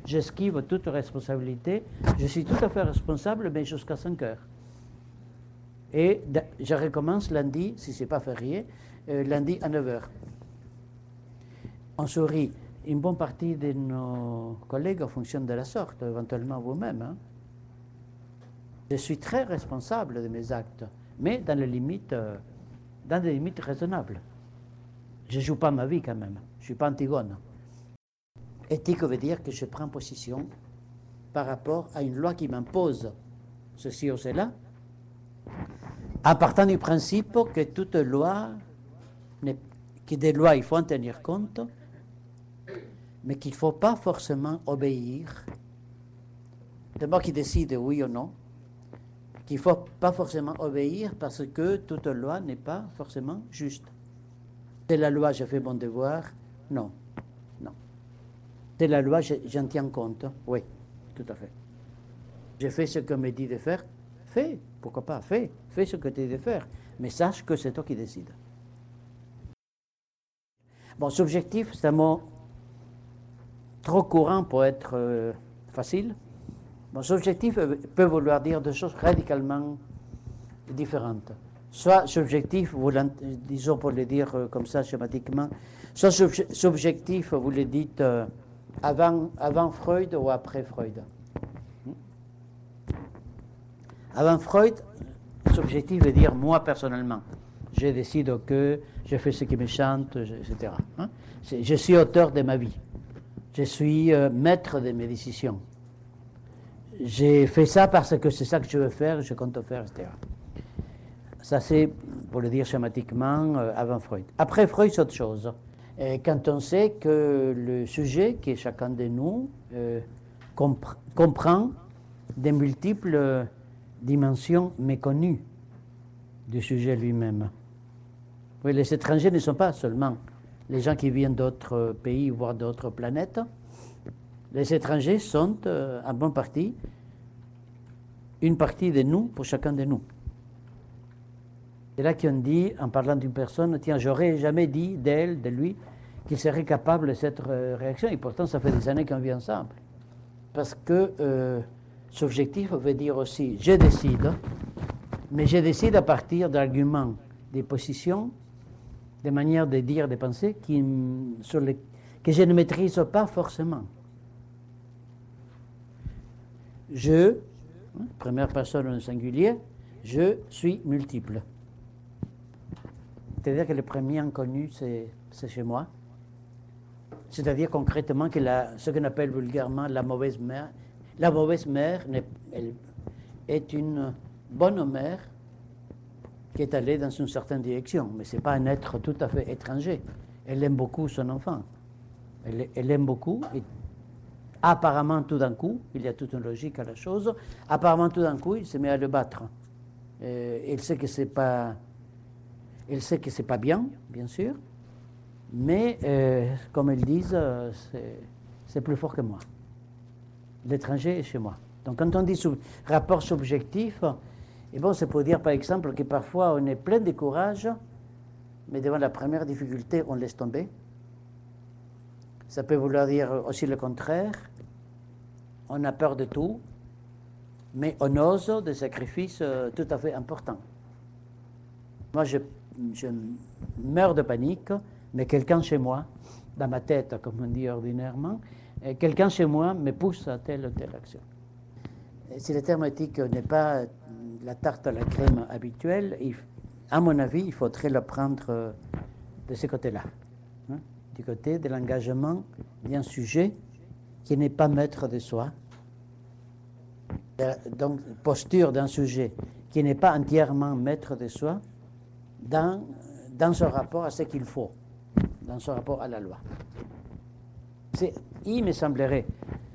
Speaker 4: j'esquive toute responsabilité. Je suis tout à fait responsable, mais jusqu'à 5 heures. Et je recommence lundi, si ce n'est pas férié, lundi à 9 heures. On sourit. Une bonne partie de nos collègues fonctionnent de la sorte, éventuellement vous-même. Hein. Je suis très responsable de mes actes, mais dans des limites raisonnables. Je ne joue pas ma vie quand même. Je ne suis pas Antigone. Éthique veut dire que je prends position par rapport à une loi qui m'impose ceci ou cela, en partant du principe que toute loi, que des lois, il faut en tenir compte, mais qu'il ne faut pas forcément obéir. C'est moi qui décide oui ou non, qu'il ne faut pas forcément obéir parce que toute loi n'est pas forcément juste. C'est la loi, je fais mon devoir, non. C'est la loi, j'en tiens compte. Oui, tout à fait. Je fais ce qu'on me dit de faire. Fais, pourquoi pas, fais ce que tu dis de faire. Mais sache que c'est toi qui décides. Bon, subjectif, c'est un mot trop courant pour être facile. Bon, subjectif peut vouloir dire des choses radicalement différentes. Soit subjectif, disons pour le dire comme ça schématiquement, soit subjectif, vous le dites avant Freud ou après Freud. Avant Freud, subjectif veut dire moi personnellement. Je décide que je fais ce qui me chante, etc. Hein? Je suis auteur de ma vie. Je suis maître de mes décisions. J'ai fait ça parce que c'est ça que je veux faire, je compte faire, etc. Ça, c'est, pour le dire schématiquement, avant Freud. Après Freud, c'est autre chose. Et quand on sait que le sujet, qui est chacun de nous, comprend des multiples dimensions méconnues du sujet lui-même. Oui, les étrangers ne sont pas seulement les gens qui viennent d'autres pays, voire d'autres planètes. Les étrangers sont, en bonne partie, une partie de nous pour chacun de nous. C'est là qu'on dit, en parlant d'une personne, tiens, j'aurais jamais dit d'elle, de lui, qu'il serait capable de cette réaction. Et pourtant, ça fait des années qu'on vit ensemble. Parce que subjectif veut dire aussi, je décide, mais je décide à partir d'arguments, des positions, des manières de dire, de penser, que je ne maîtrise pas forcément. Je, première personne au singulier, je suis multiple. C'est-à-dire que le premier inconnu, c'est chez moi. C'est-à-dire concrètement que ce qu'on appelle vulgairement la mauvaise mère elle est une bonne mère qui est allée dans une certaine direction, mais ce n'est pas un être tout à fait étranger. Elle aime beaucoup son enfant. Elle aime beaucoup, et apparemment tout d'un coup, il y a toute une logique à la chose, apparemment tout d'un coup, il se met à le battre. Elle sait que c'est pas bien, bien sûr, mais comme ils disent, c'est plus fort que moi. L'étranger est chez moi. Donc quand on dit rapport subjectif, et bon, c'est pour dire par exemple que parfois on est plein de courage, mais devant la première difficulté, on laisse tomber. Ça peut vouloir dire aussi le contraire. On a peur de tout, mais on ose des sacrifices tout à fait importants. Moi, je meurs de panique, mais quelqu'un chez moi, dans ma tête, comme on dit ordinairement, quelqu'un chez moi me pousse à telle ou telle action. Et si le terme éthique n'est pas la tarte à la crème habituelle, à mon avis, il faudrait le prendre de ce côté-là, hein, du côté de l'engagement d'un sujet qui n'est pas maître de soi. Donc, posture d'un sujet qui n'est pas entièrement maître de soi dans son rapport à ce qu'il faut, dans son rapport à la loi. Il me semble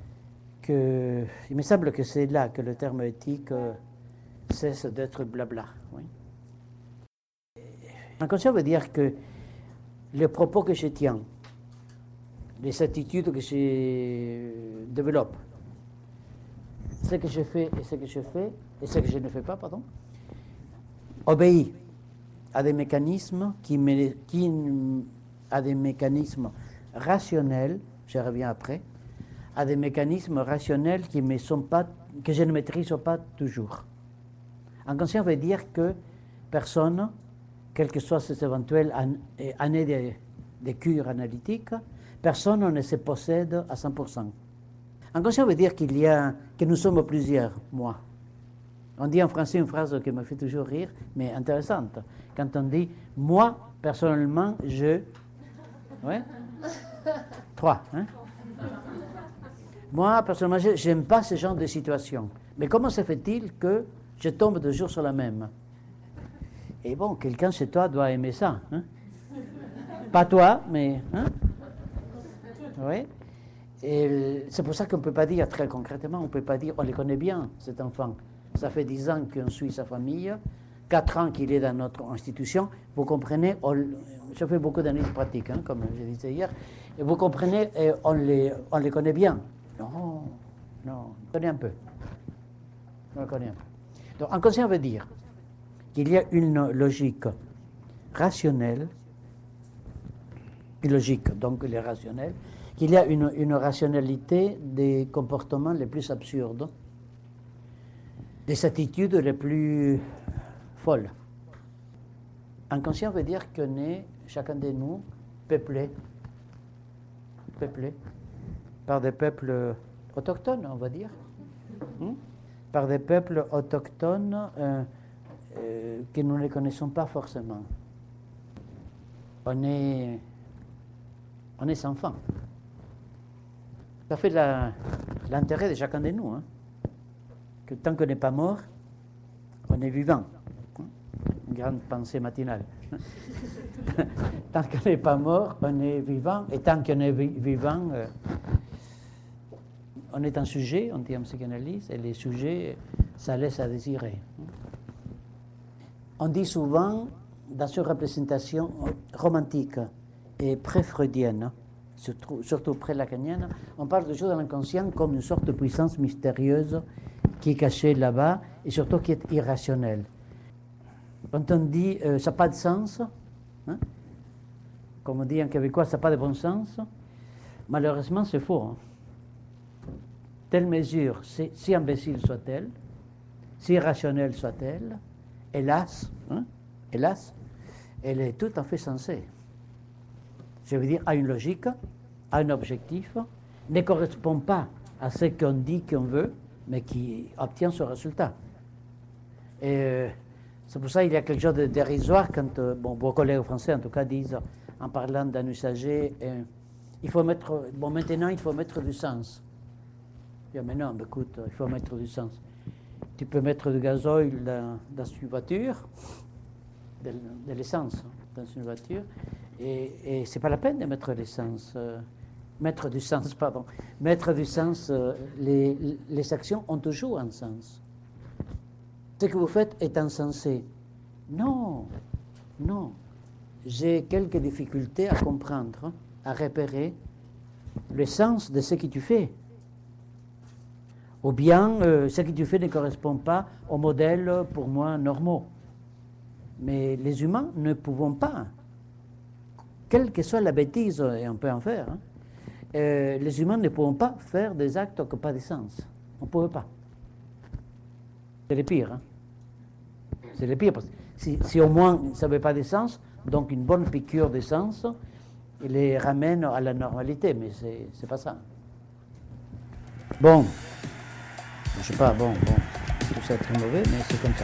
Speaker 4: que c'est là que le terme éthique cesse d'être blabla. Oui. L'inconscient veut dire que les propos que je tiens, les attitudes que je développe, ce que je fais et ce que je fais, et ce que je ne fais pas, pardon, obéit à des mécanismes à des mécanismes rationnels, je reviens après, à des mécanismes rationnels que je ne maîtrise pas toujours. Inconscient veut dire que personne, quelles que soient ses éventuelles années de cure analytique, personne ne se possède à 100%. Inconscient veut dire que nous sommes plusieurs, moi. On dit en français une phrase qui me fait toujours rire, mais intéressante. Quand on dit « moi, personnellement, je... » Ouais. 3, hein? Moi, personnellement, je n'aime pas ce genre de situation. Mais comment se fait-il que je tombe toujours sur la même? Et bon, quelqu'un chez toi doit aimer ça. Hein? Pas toi, mais... Hein? Oui. Et c'est pour ça qu'on ne peut pas dire très concrètement, on ne peut pas dire, on les connaît bien, cet enfant. Ça fait 10 ans qu'on suit sa famille, 4 ans qu'il est dans notre institution. Vous comprenez, je fais beaucoup d'années de pratique, hein, comme je disais hier, et vous comprenez, on les connaît bien. Non, on connaît un peu. On le connaît un peu. Donc, inconscient veut dire qu'il y a une logique rationnelle, illogique, donc il est rationnel, qu'il y a une rationalité des comportements les plus absurdes, des attitudes les plus folles. Inconscient veut dire qu'on est, chacun de nous, peuplé par des peuples autochtones, on va dire, par des peuples autochtones que nous ne connaissons pas forcément. On est sans fin. Ça fait l'intérêt de chacun de nous, hein, que tant qu'on n'est pas mort, on est vivant. Une grande pensée matinale. Tant qu'on n'est pas mort, on est vivant, et tant qu'on est vivant, on est un sujet, on dit en psychanalyse, et les sujets, ça laisse à désirer. On dit souvent, dans une représentation romantique et pré-freudienne, surtout pré-lacanienne, on parle toujours de l'inconscient comme une sorte de puissance mystérieuse qui est cachée là-bas et surtout qui est irrationnelle. Quand on dit ça n'a pas de sens, hein, comme on dit en québécois, ça n'a pas de bon sens, malheureusement c'est faux. Hein. Telle mesure, si imbécile soit-elle, si irrationnelle soit-elle, hélas, elle est tout à fait sensée. Je veux dire, a une logique, a un objectif, ne correspond pas à ce qu'on dit qu'on veut, mais qui obtient ce résultat. Et c'est pour ça qu'il y a quelque chose de dérisoire quand, vos collègues français en tout cas disent, en parlant d'un usager, il faut mettre, maintenant il faut mettre du sens. Je dis, mais non, écoute, il faut mettre du sens. Tu peux mettre du gasoil dans une voiture, de l'essence dans une voiture, et c'est pas la peine de mettre l'essence. Mettre du sens, les actions ont toujours un sens. Ce que vous faites est insensé. Non. J'ai quelques difficultés à comprendre, à repérer le sens de ce que tu fais. Ou bien ce que tu fais ne correspond pas aux modèles, pour moi, normaux. Mais les humains ne pouvons pas, quelle que soit la bêtise, et on peut en faire, hein, les humains ne pouvons pas faire des actes qui n'ont pas de sens. On ne peut pas. C'est le pire. Hein. C'est le pire, parce que si au moins ça n'avait pas de sens, donc une bonne piqûre de sens, il les ramène à la normalité, mais c'est pas ça. Bon, je sais pas, tout ça est très mauvais, mais c'est comme ça.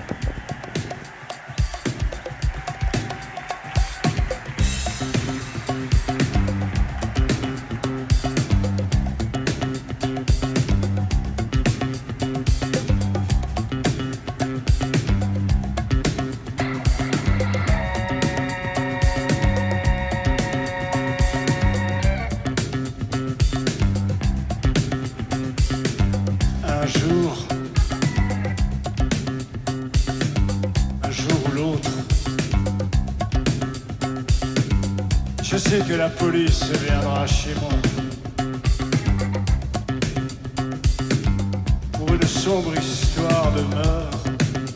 Speaker 10: Je sais que la police viendra chez moi pour une sombre histoire de meurtre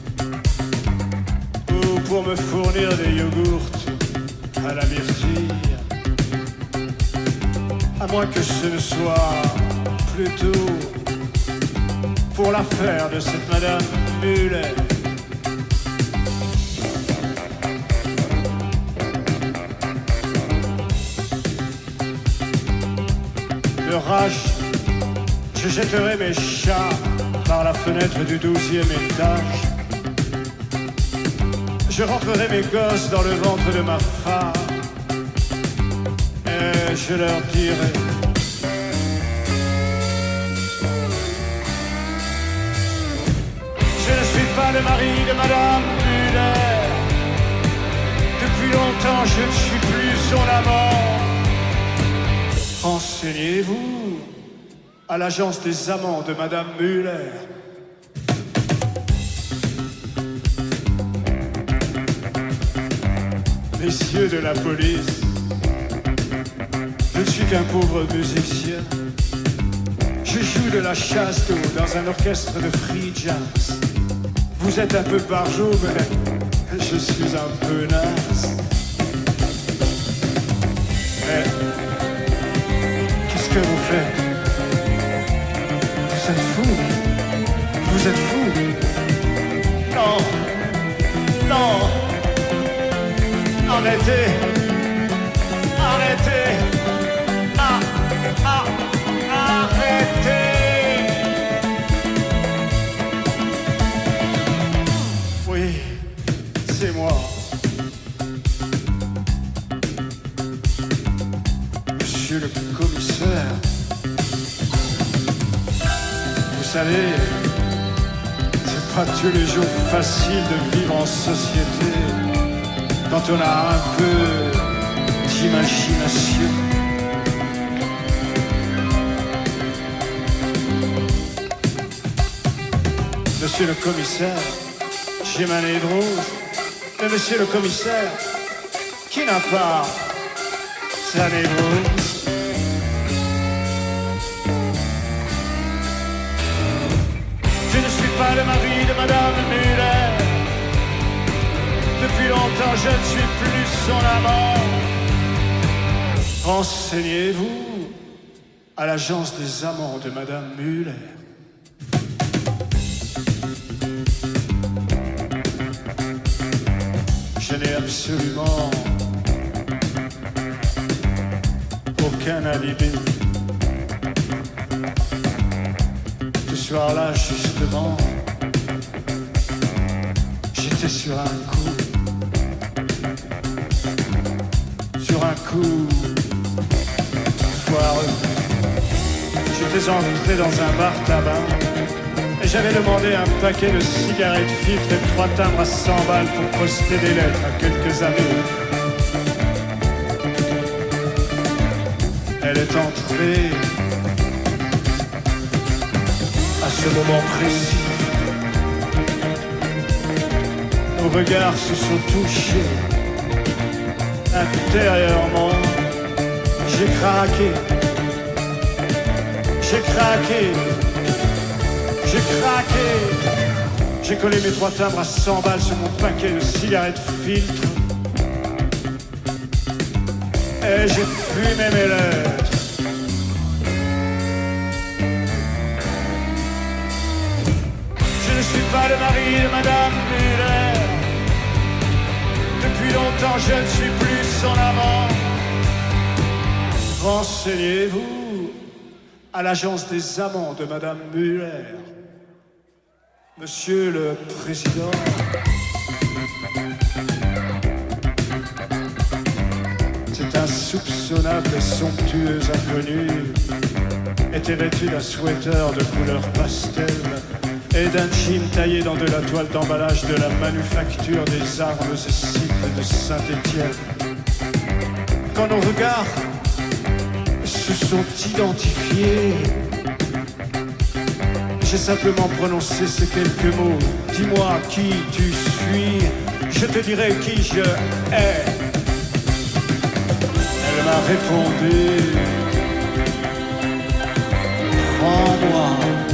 Speaker 10: ou pour me fournir des yogourts à la myrtille, à moins que ce ne soit plutôt pour l'affaire de cette Madame Muller. De rage, je jetterai mes chats par la fenêtre du 12e étage. Je rentrerai mes gosses dans le ventre de ma femme et je leur dirai: je ne suis pas le mari de Madame Muller. Depuis longtemps, je ne suis plus son amant. Renseignez-vous à l'agence des amants de Madame Muller. Messieurs de la police, je ne suis qu'un pauvre musicien. Je joue de la chasse d'eau dans un orchestre de free jazz. Vous êtes un peu barjot, mais je suis un peu naze. Mais qu'est-ce que vous faites? Vous êtes fou. Vous êtes fou. Non. Non. Arrêtez. Arrêtez. Arrêtez. Oui, c'est moi. Monsieur le commissaire. Vous savez, c'est pas tous les jours facile de vivre en société quand on a un peu d'imagination. Monsieur le commissaire, j'ai ma nez de rouge. Mais monsieur le commissaire, qui n'a pas sa nez de rouge? Je ne suis pas le mari de Madame Muller. Depuis longtemps, je ne suis plus son amant. Renseignez-vous à l'agence des amants de Madame Muller. Je n'ai absolument aucun alibi. Ce soir-là, justement, j'étais sur un coup foireux. J'étais entré dans un bar tabac et j'avais demandé un paquet de cigarettes filtres et 3 timbres à 100 balles pour poster des lettres à quelques amis. Elle est entrée à ce moment précis. Nos regards se sont touchés. Intérieurement, j'ai craqué. J'ai craqué. J'ai craqué. J'ai collé mes 3 timbres à 100 balles sur mon paquet de cigarettes filtres. Et j'ai fumé mes lettres. Je ne suis pas le mari de Madame Muller. Depuis longtemps, je ne suis plus son amant. Renseignez-vous à l'agence des amants de Madame Muller. Monsieur le Président, cet insoupçonnable et somptueux inconnu était vêtu d'un sweater de couleur pastel et d'un jean taillé dans de la toile d'emballage de la manufacture des armes et cycles de Saint-Étienne. Quand nos regards se sont identifiés, j'ai simplement prononcé ces quelques mots. Dis-moi qui tu suis, je te dirai qui je hais. Elle m'a répondu: prends-moi.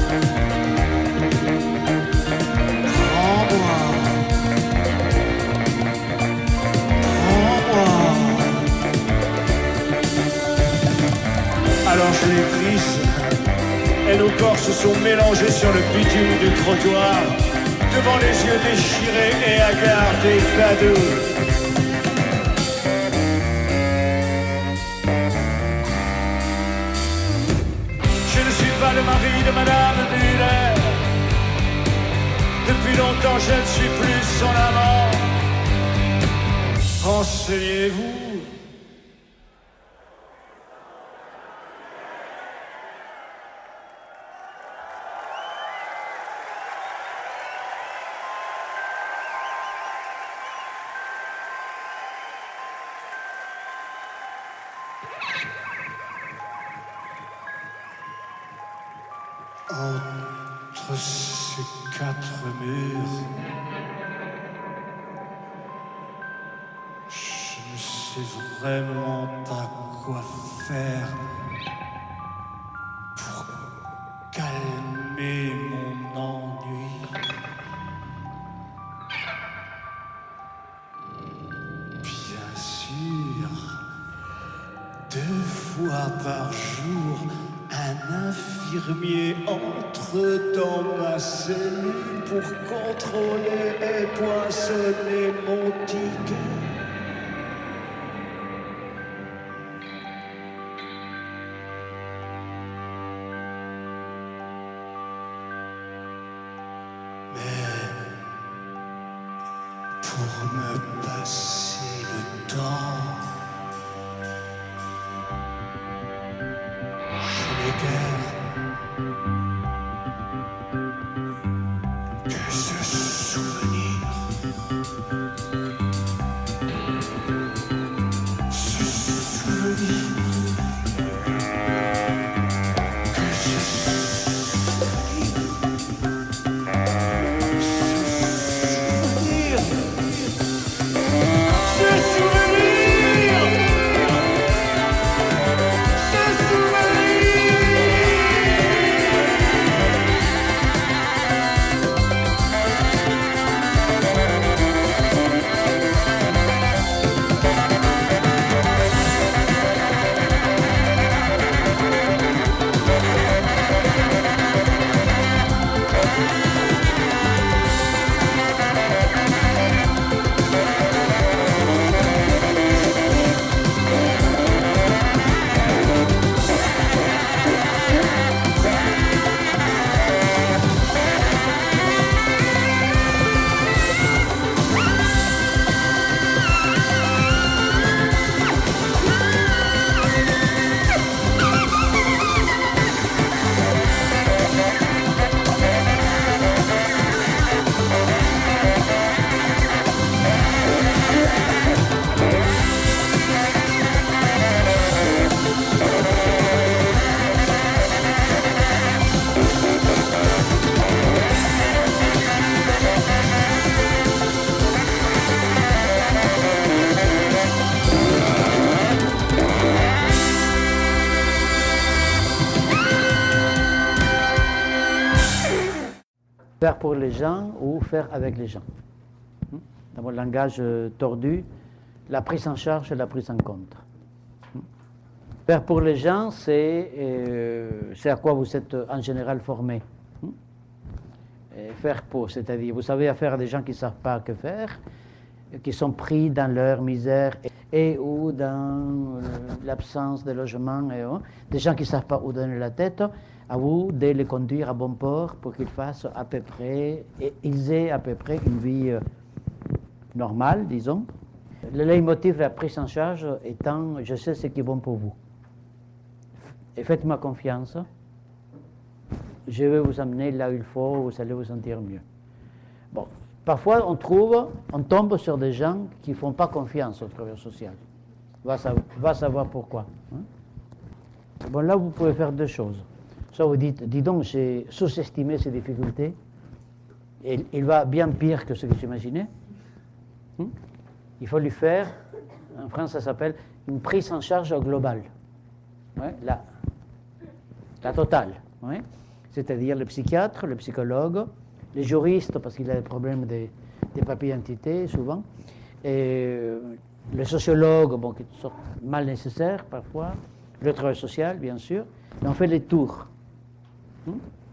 Speaker 10: Prends-moi. Prends-moi. Alors je l'ai prise se sont mélangés sur le bitume du trottoir, devant les yeux déchirés et hagards des badauds. Je ne suis pas le mari de Madame Muller. Depuis longtemps, je ne suis plus son amant. Renseignez-vous. Entre ces quatre murs, je ne sais vraiment pas quoi faire pour calmer mon ennui. Bien sûr, 2 fois par jour, un infirmier entre dans ma cellule pour contrôler et poinçonner mon ticket. Mais pour me passer le temps, que ce souvenir, ce souvenir, que ce souvenir, ce souvenir, ce souvenir.
Speaker 4: Faire pour les gens ou faire avec les gens. Dans mon langage tordu, la prise en charge et la prise en compte. Faire pour les gens, c'est à quoi vous êtes en général formé. Faire pour, c'est-à-dire vous savez faire à des gens qui ne savent pas que faire, qui sont pris dans leur misère et ou dans l'absence de logement, des gens qui ne savent pas où donner la tête. À vous de les conduire à bon port pour qu'ils fassent à peu près, et ils aient à peu près une vie normale, disons. Le leitmotiv de la prise en charge étant « je sais ce qui est bon pour vous ». Et faites-moi confiance, je vais vous amener là où il faut, vous allez vous sentir mieux. Bon, parfois on tombe sur des gens qui ne font pas confiance au travailleur social. Va savoir pourquoi. Bon, là vous pouvez faire 2 choses. Soit vous dites, dis donc, j'ai sous-estimé ces difficultés, et il va bien pire que ce que j'imaginais. Il faut lui faire, en France ça s'appelle une prise en charge globale, la totale. C'est-à-dire le psychiatre, le psychologue, les juristes, parce qu'il a des problèmes des papiers d'identité souvent, et le sociologue, bon, qui sont mal nécessaires parfois, le travail social, bien sûr, mais on fait les tours.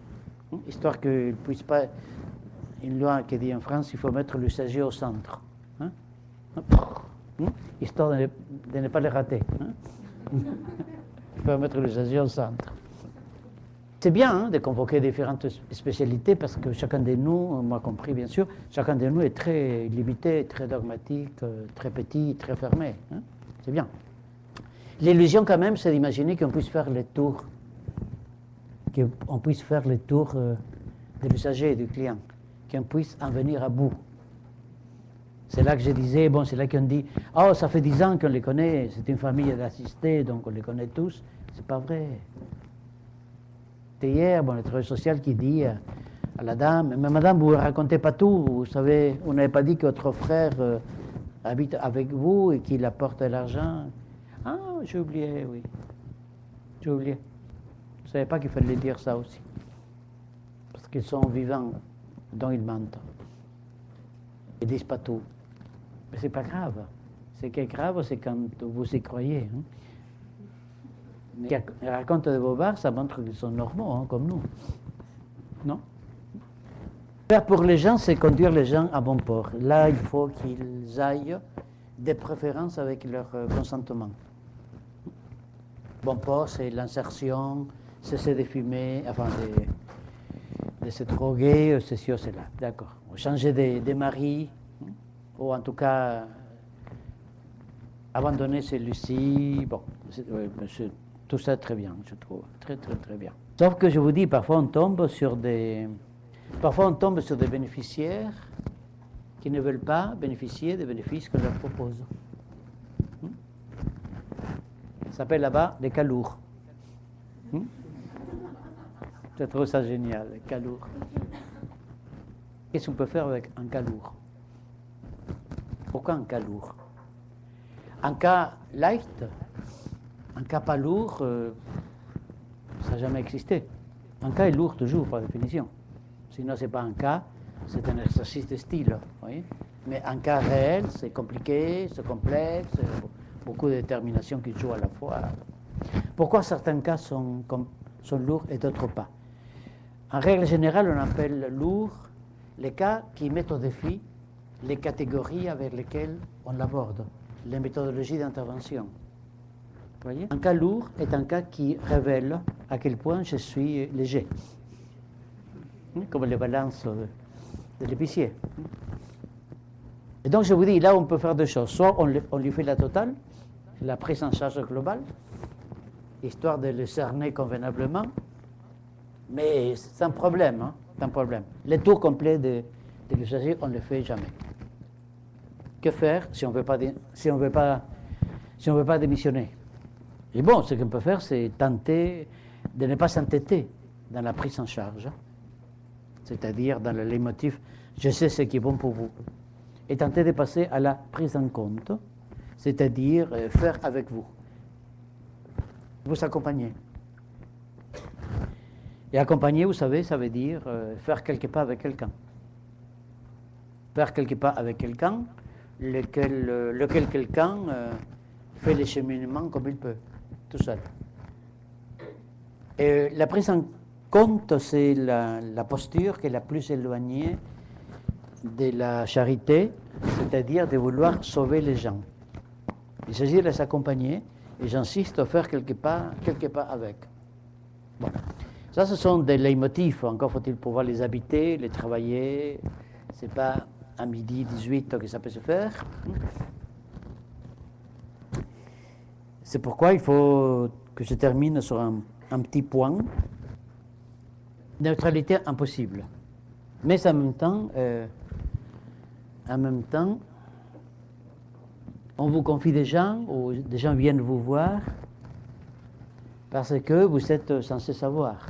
Speaker 4: histoire qu'il ne puisse pas... Une loi qui dit en France, il faut mettre l'usager au centre. Hein? Histoire de ne pas les rater. Hein? Il faut mettre l'usager au centre. C'est bien de convoquer différentes spécialités parce que chacun de nous, moi compris bien sûr, chacun de nous est très limité, très dogmatique, très petit, très fermé. Hein? C'est bien. L'illusion quand même, c'est d'imaginer qu'on puisse faire le tour, qu'on puisse faire le tour de l'usager et du client, qu'on puisse en venir à bout. C'est là que je disais, bon, c'est là qu'on dit, oh, ça fait 10 ans qu'on les connaît, c'est une famille d'assistés, donc on les connaît tous. C'est pas vrai. C'était hier, bon, le travail social qui dit à la dame, mais madame, vous ne racontez pas tout, vous savez, vous n'avez pas dit que votre frère habite avec vous et qu'il apporte de l'argent. Ah, j'ai oublié, oui. J'ai oublié. Je ne savais pas qu'il fallait dire ça aussi. Parce qu'ils sont vivants, donc ils mentent. Ils ne disent pas tout. Mais ce n'est pas grave. Ce qui est grave, c'est quand vous y croyez. Hein. Mais les racontes de bobards, ça montre qu'ils sont normaux, hein, comme nous. Non? Faire pour les gens, c'est conduire les gens à bon port. Là, il faut qu'ils aillent de préférence avec leur consentement. Bon port, c'est l'insertion, cesser de fumer, enfin de se droguer, ceci ou cela. D'accord. Changer de mari, ou en tout cas abandonner celui-ci. Bon, tout ça très bien, je trouve. Très, très, très bien. Sauf que je vous dis, parfois on tombe sur des bénéficiaires qui ne veulent pas bénéficier des bénéfices qu'on leur propose. Ça s'appelle là-bas des calours. Je trouve ça génial, les calours. Qu'est-ce qu'on peut faire avec un calour? Pourquoi un calour? Un cas light, un cas pas lourd, ça n'a jamais existé. Un cas est lourd toujours, par définition. Sinon, ce n'est pas un cas, c'est un exercice de style. Voyez. Mais un cas réel, c'est compliqué, c'est complexe, beaucoup de déterminations qui jouent à la fois. Pourquoi certains cas sont lourds et d'autres pas? En règle générale, on appelle lourds les cas qui mettent au défi les catégories avec lesquelles on l'aborde, les méthodologies d'intervention. Voyez? Un cas lourd est un cas qui révèle à quel point je suis léger, comme les balances de l'épicier. Et donc je vous dis, là on peut faire deux choses. Soit on lui fait la totale, la prise en charge globale, histoire de le cerner convenablement, mais sans problème, hein, sans problème. Le tour complet de l'usager, on ne le fait jamais. Que faire si on ne veut pas démissionner? Et bon, ce qu'on peut faire, c'est tenter de ne pas s'entêter dans la prise en charge, c'est-à-dire dans le leitmotiv « je sais ce qui est bon pour vous », et tenter de passer à la prise en compte, c'est-à-dire faire avec vous, vous accompagner. Et accompagner, vous savez, ça veut dire faire quelques pas avec quelqu'un. Faire quelques pas avec quelqu'un, lequel quelqu'un fait les cheminements comme il peut, tout seul. Et la prise en compte, c'est la posture qui est la plus éloignée de la charité, c'est-à-dire de vouloir sauver les gens. Il s'agit de les accompagner, et j'insiste à faire quelques pas avec. Bon. Ça, ce sont des leitmotifs, encore faut-il pouvoir les habiter, les travailler. Ce n'est pas à midi 18 que ça peut se faire. C'est pourquoi il faut que je termine sur un petit point. Neutralité impossible. Mais en même temps, on vous confie des gens, ou des gens viennent vous voir, parce que vous êtes censé savoir.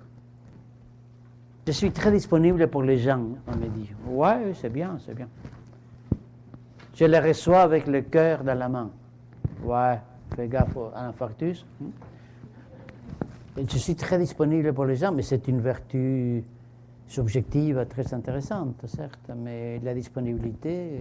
Speaker 4: Je suis très disponible pour les gens, on me dit. Ouais, c'est bien, c'est bien. Je les reçois avec le cœur dans la main. Ouais, fais gaffe à l'infarctus. Et je suis très disponible pour les gens, mais c'est une vertu subjective très intéressante, certes, mais la disponibilité,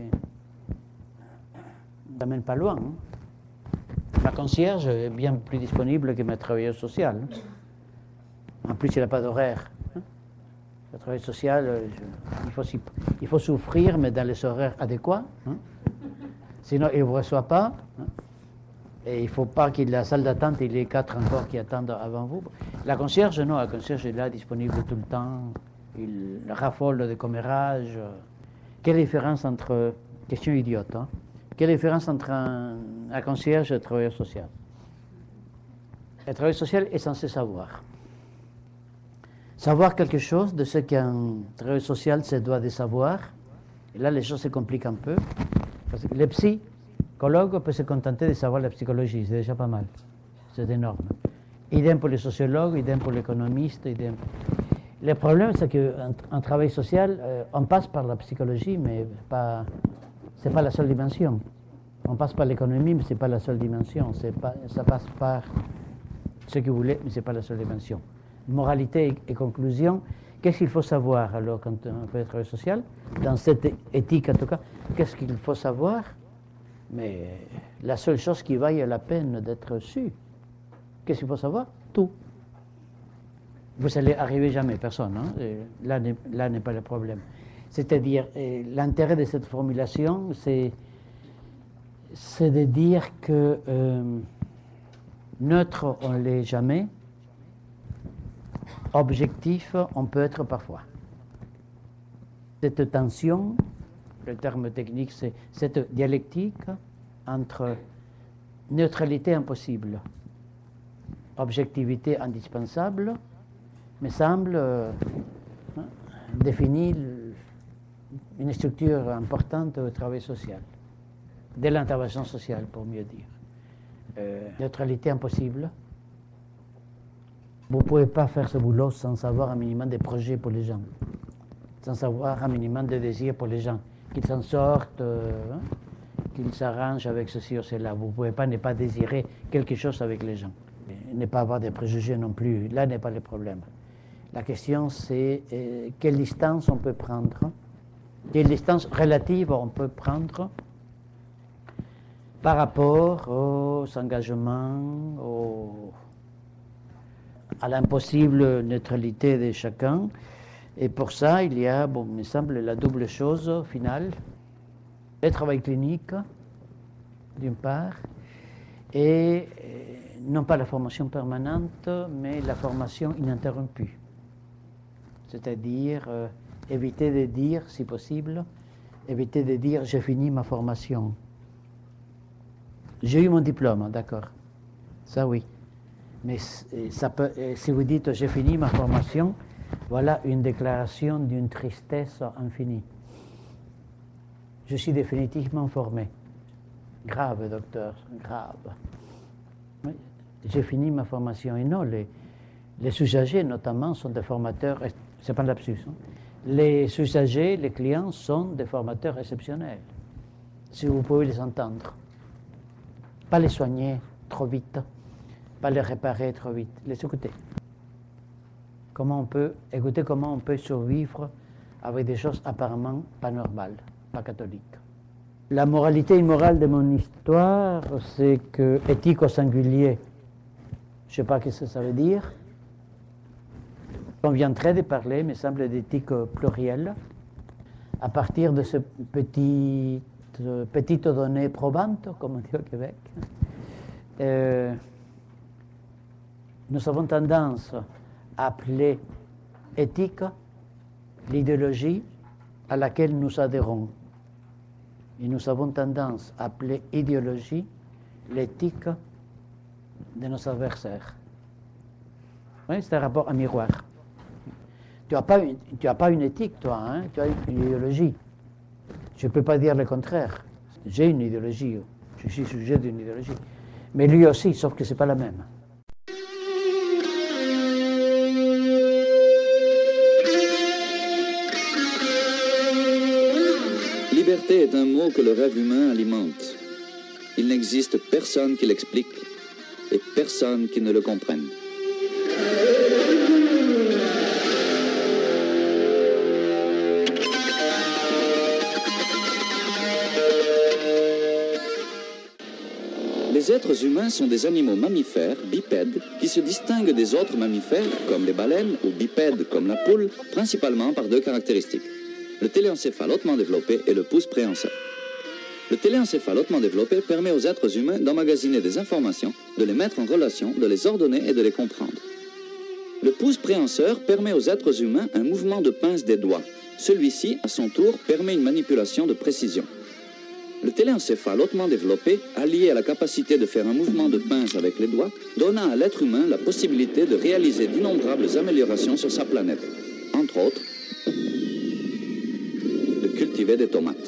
Speaker 4: ça mène pas loin. Ma concierge est bien plus disponible que ma travailleuse sociale. En plus, il n'a pas d'horaire. Le travail social, il faut souffrir, mais dans les horaires adéquats. Hein. Sinon, il ne vous reçoit pas. Hein. Et il ne faut pas qu'il y ait la salle d'attente, il y ait 4 encore qui attendent avant vous. La concierge, non, la concierge est là, disponible tout le temps. Il raffole de commérages. Quelle différence entre... Question idiote, hein? Quelle différence entre un concierge et un travailleur social? Le travailleur social est censé savoir. Savoir quelque chose de ce qu'un travailleur social se doit de savoir. Et là, les choses se compliquent un peu. Parce que le psychologue peut se contenter de savoir la psychologie, c'est déjà pas mal. C'est énorme. Idem pour les sociologues, idem pour l'économiste, idem. Le problème, c'est qu'en travail social, on passe par la psychologie, mais ce n'est pas la seule dimension. On passe par l'économie, mais ce n'est pas la seule dimension. Ça passe par ce que vous voulez, mais ce n'est pas la seule dimension. Moralité et conclusion, qu'est-ce qu'il faut savoir alors quand on fait le travail social? Dans cette éthique en tout cas, qu'est-ce qu'il faut savoir? Mais la seule chose qui vaille la peine d'être su, qu'est-ce qu'il faut savoir? Tout. Vous n'allez arriver jamais, personne. Hein? Là n'est pas le problème. C'est-à-dire, l'intérêt de cette formulation, c'est de dire que neutre, on ne l'est jamais. Objectif, on peut être parfois. Cette tension, le terme technique, c'est cette dialectique entre neutralité impossible, objectivité indispensable, me semble définir une structure importante au travail social, de l'intervention sociale, pour mieux dire. Neutralité impossible. Vous ne pouvez pas faire ce boulot sans avoir un minimum de projets pour les gens, sans avoir un minimum de désirs pour les gens, qu'ils s'en sortent, qu'ils s'arrangent avec ceci ou cela. Vous ne pouvez pas ne pas désirer quelque chose avec les gens. Et ne pas avoir de préjugés non plus. Là n'est pas le problème. La question, c'est quelle distance on peut prendre, quelle distance relative on peut prendre par rapport aux engagements, à l'impossible neutralité de chacun. Et pour ça, il y a, il me semble, la double chose finale, le travail clinique, d'une part, et non pas la formation permanente, mais la formation ininterrompue. C'est-à-dire éviter de dire, si possible, éviter de dire « j'ai fini ma formation ». J'ai eu mon diplôme, d'accord, ça oui. Mais ça peut, si vous dites « j'ai fini ma formation », voilà une déclaration d'une tristesse infinie. Je suis définitivement formé. Grave, docteur, grave. Oui, j'ai fini ma formation. Et non, les usagers, notamment, sont des formateurs, c'est pas un lapsus, hein. Les usagers, les clients, sont des formateurs exceptionnels, si vous pouvez les entendre. Pas les soigner trop vite, pas les réparer trop vite, les écouter. Écouter comment on peut survivre avec des choses apparemment pas normales, pas catholiques. La moralité immorale de mon histoire, c'est que éthique au singulier, je ne sais pas ce que ça veut dire. On viendrait de parler, me semble, d'éthique plurielle, à partir de ce petite donnée probante, comme on dit au Québec. Nous avons tendance à appeler éthique l'idéologie à laquelle nous adhérons. Et nous avons tendance à appeler idéologie l'éthique de nos adversaires. Oui, c'est un rapport à miroir. Tu n'as pas une éthique, toi, hein? Tu as une idéologie. Je ne peux pas dire le contraire. J'ai une idéologie, je suis sujet d'une idéologie. Mais lui aussi, sauf que ce n'est pas la même.
Speaker 1: Liberté est un mot que le rêve humain alimente. Il n'existe personne qui l'explique et personne qui ne le comprenne. Les Les êtres humains sont des animaux mammifères, bipèdes, qui se distinguent des autres mammifères, comme les baleines, ou bipèdes, comme la poule, principalement par deux caractéristiques. Le téléencéphale hautement développé et le pouce préhenseur. Le téléencéphale hautement développé permet aux êtres humains d'emmagasiner des informations, de les mettre en relation, de les ordonner et de les comprendre. Le pouce préhenseur permet aux êtres humains un mouvement de pince des doigts. Celui-ci, à son tour, permet une manipulation de précision. Le téléencéphale hautement développé, allié à la capacité de faire un mouvement de pince avec les doigts, donna à l'être humain la possibilité de réaliser d'innombrables améliorations sur sa planète. Entre autres, de cultiver des tomates.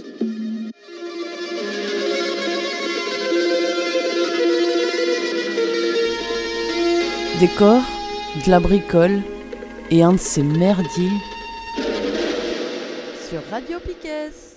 Speaker 2: Décor, de la bricole et un de ces merdiers
Speaker 11: sur Radio Piquet.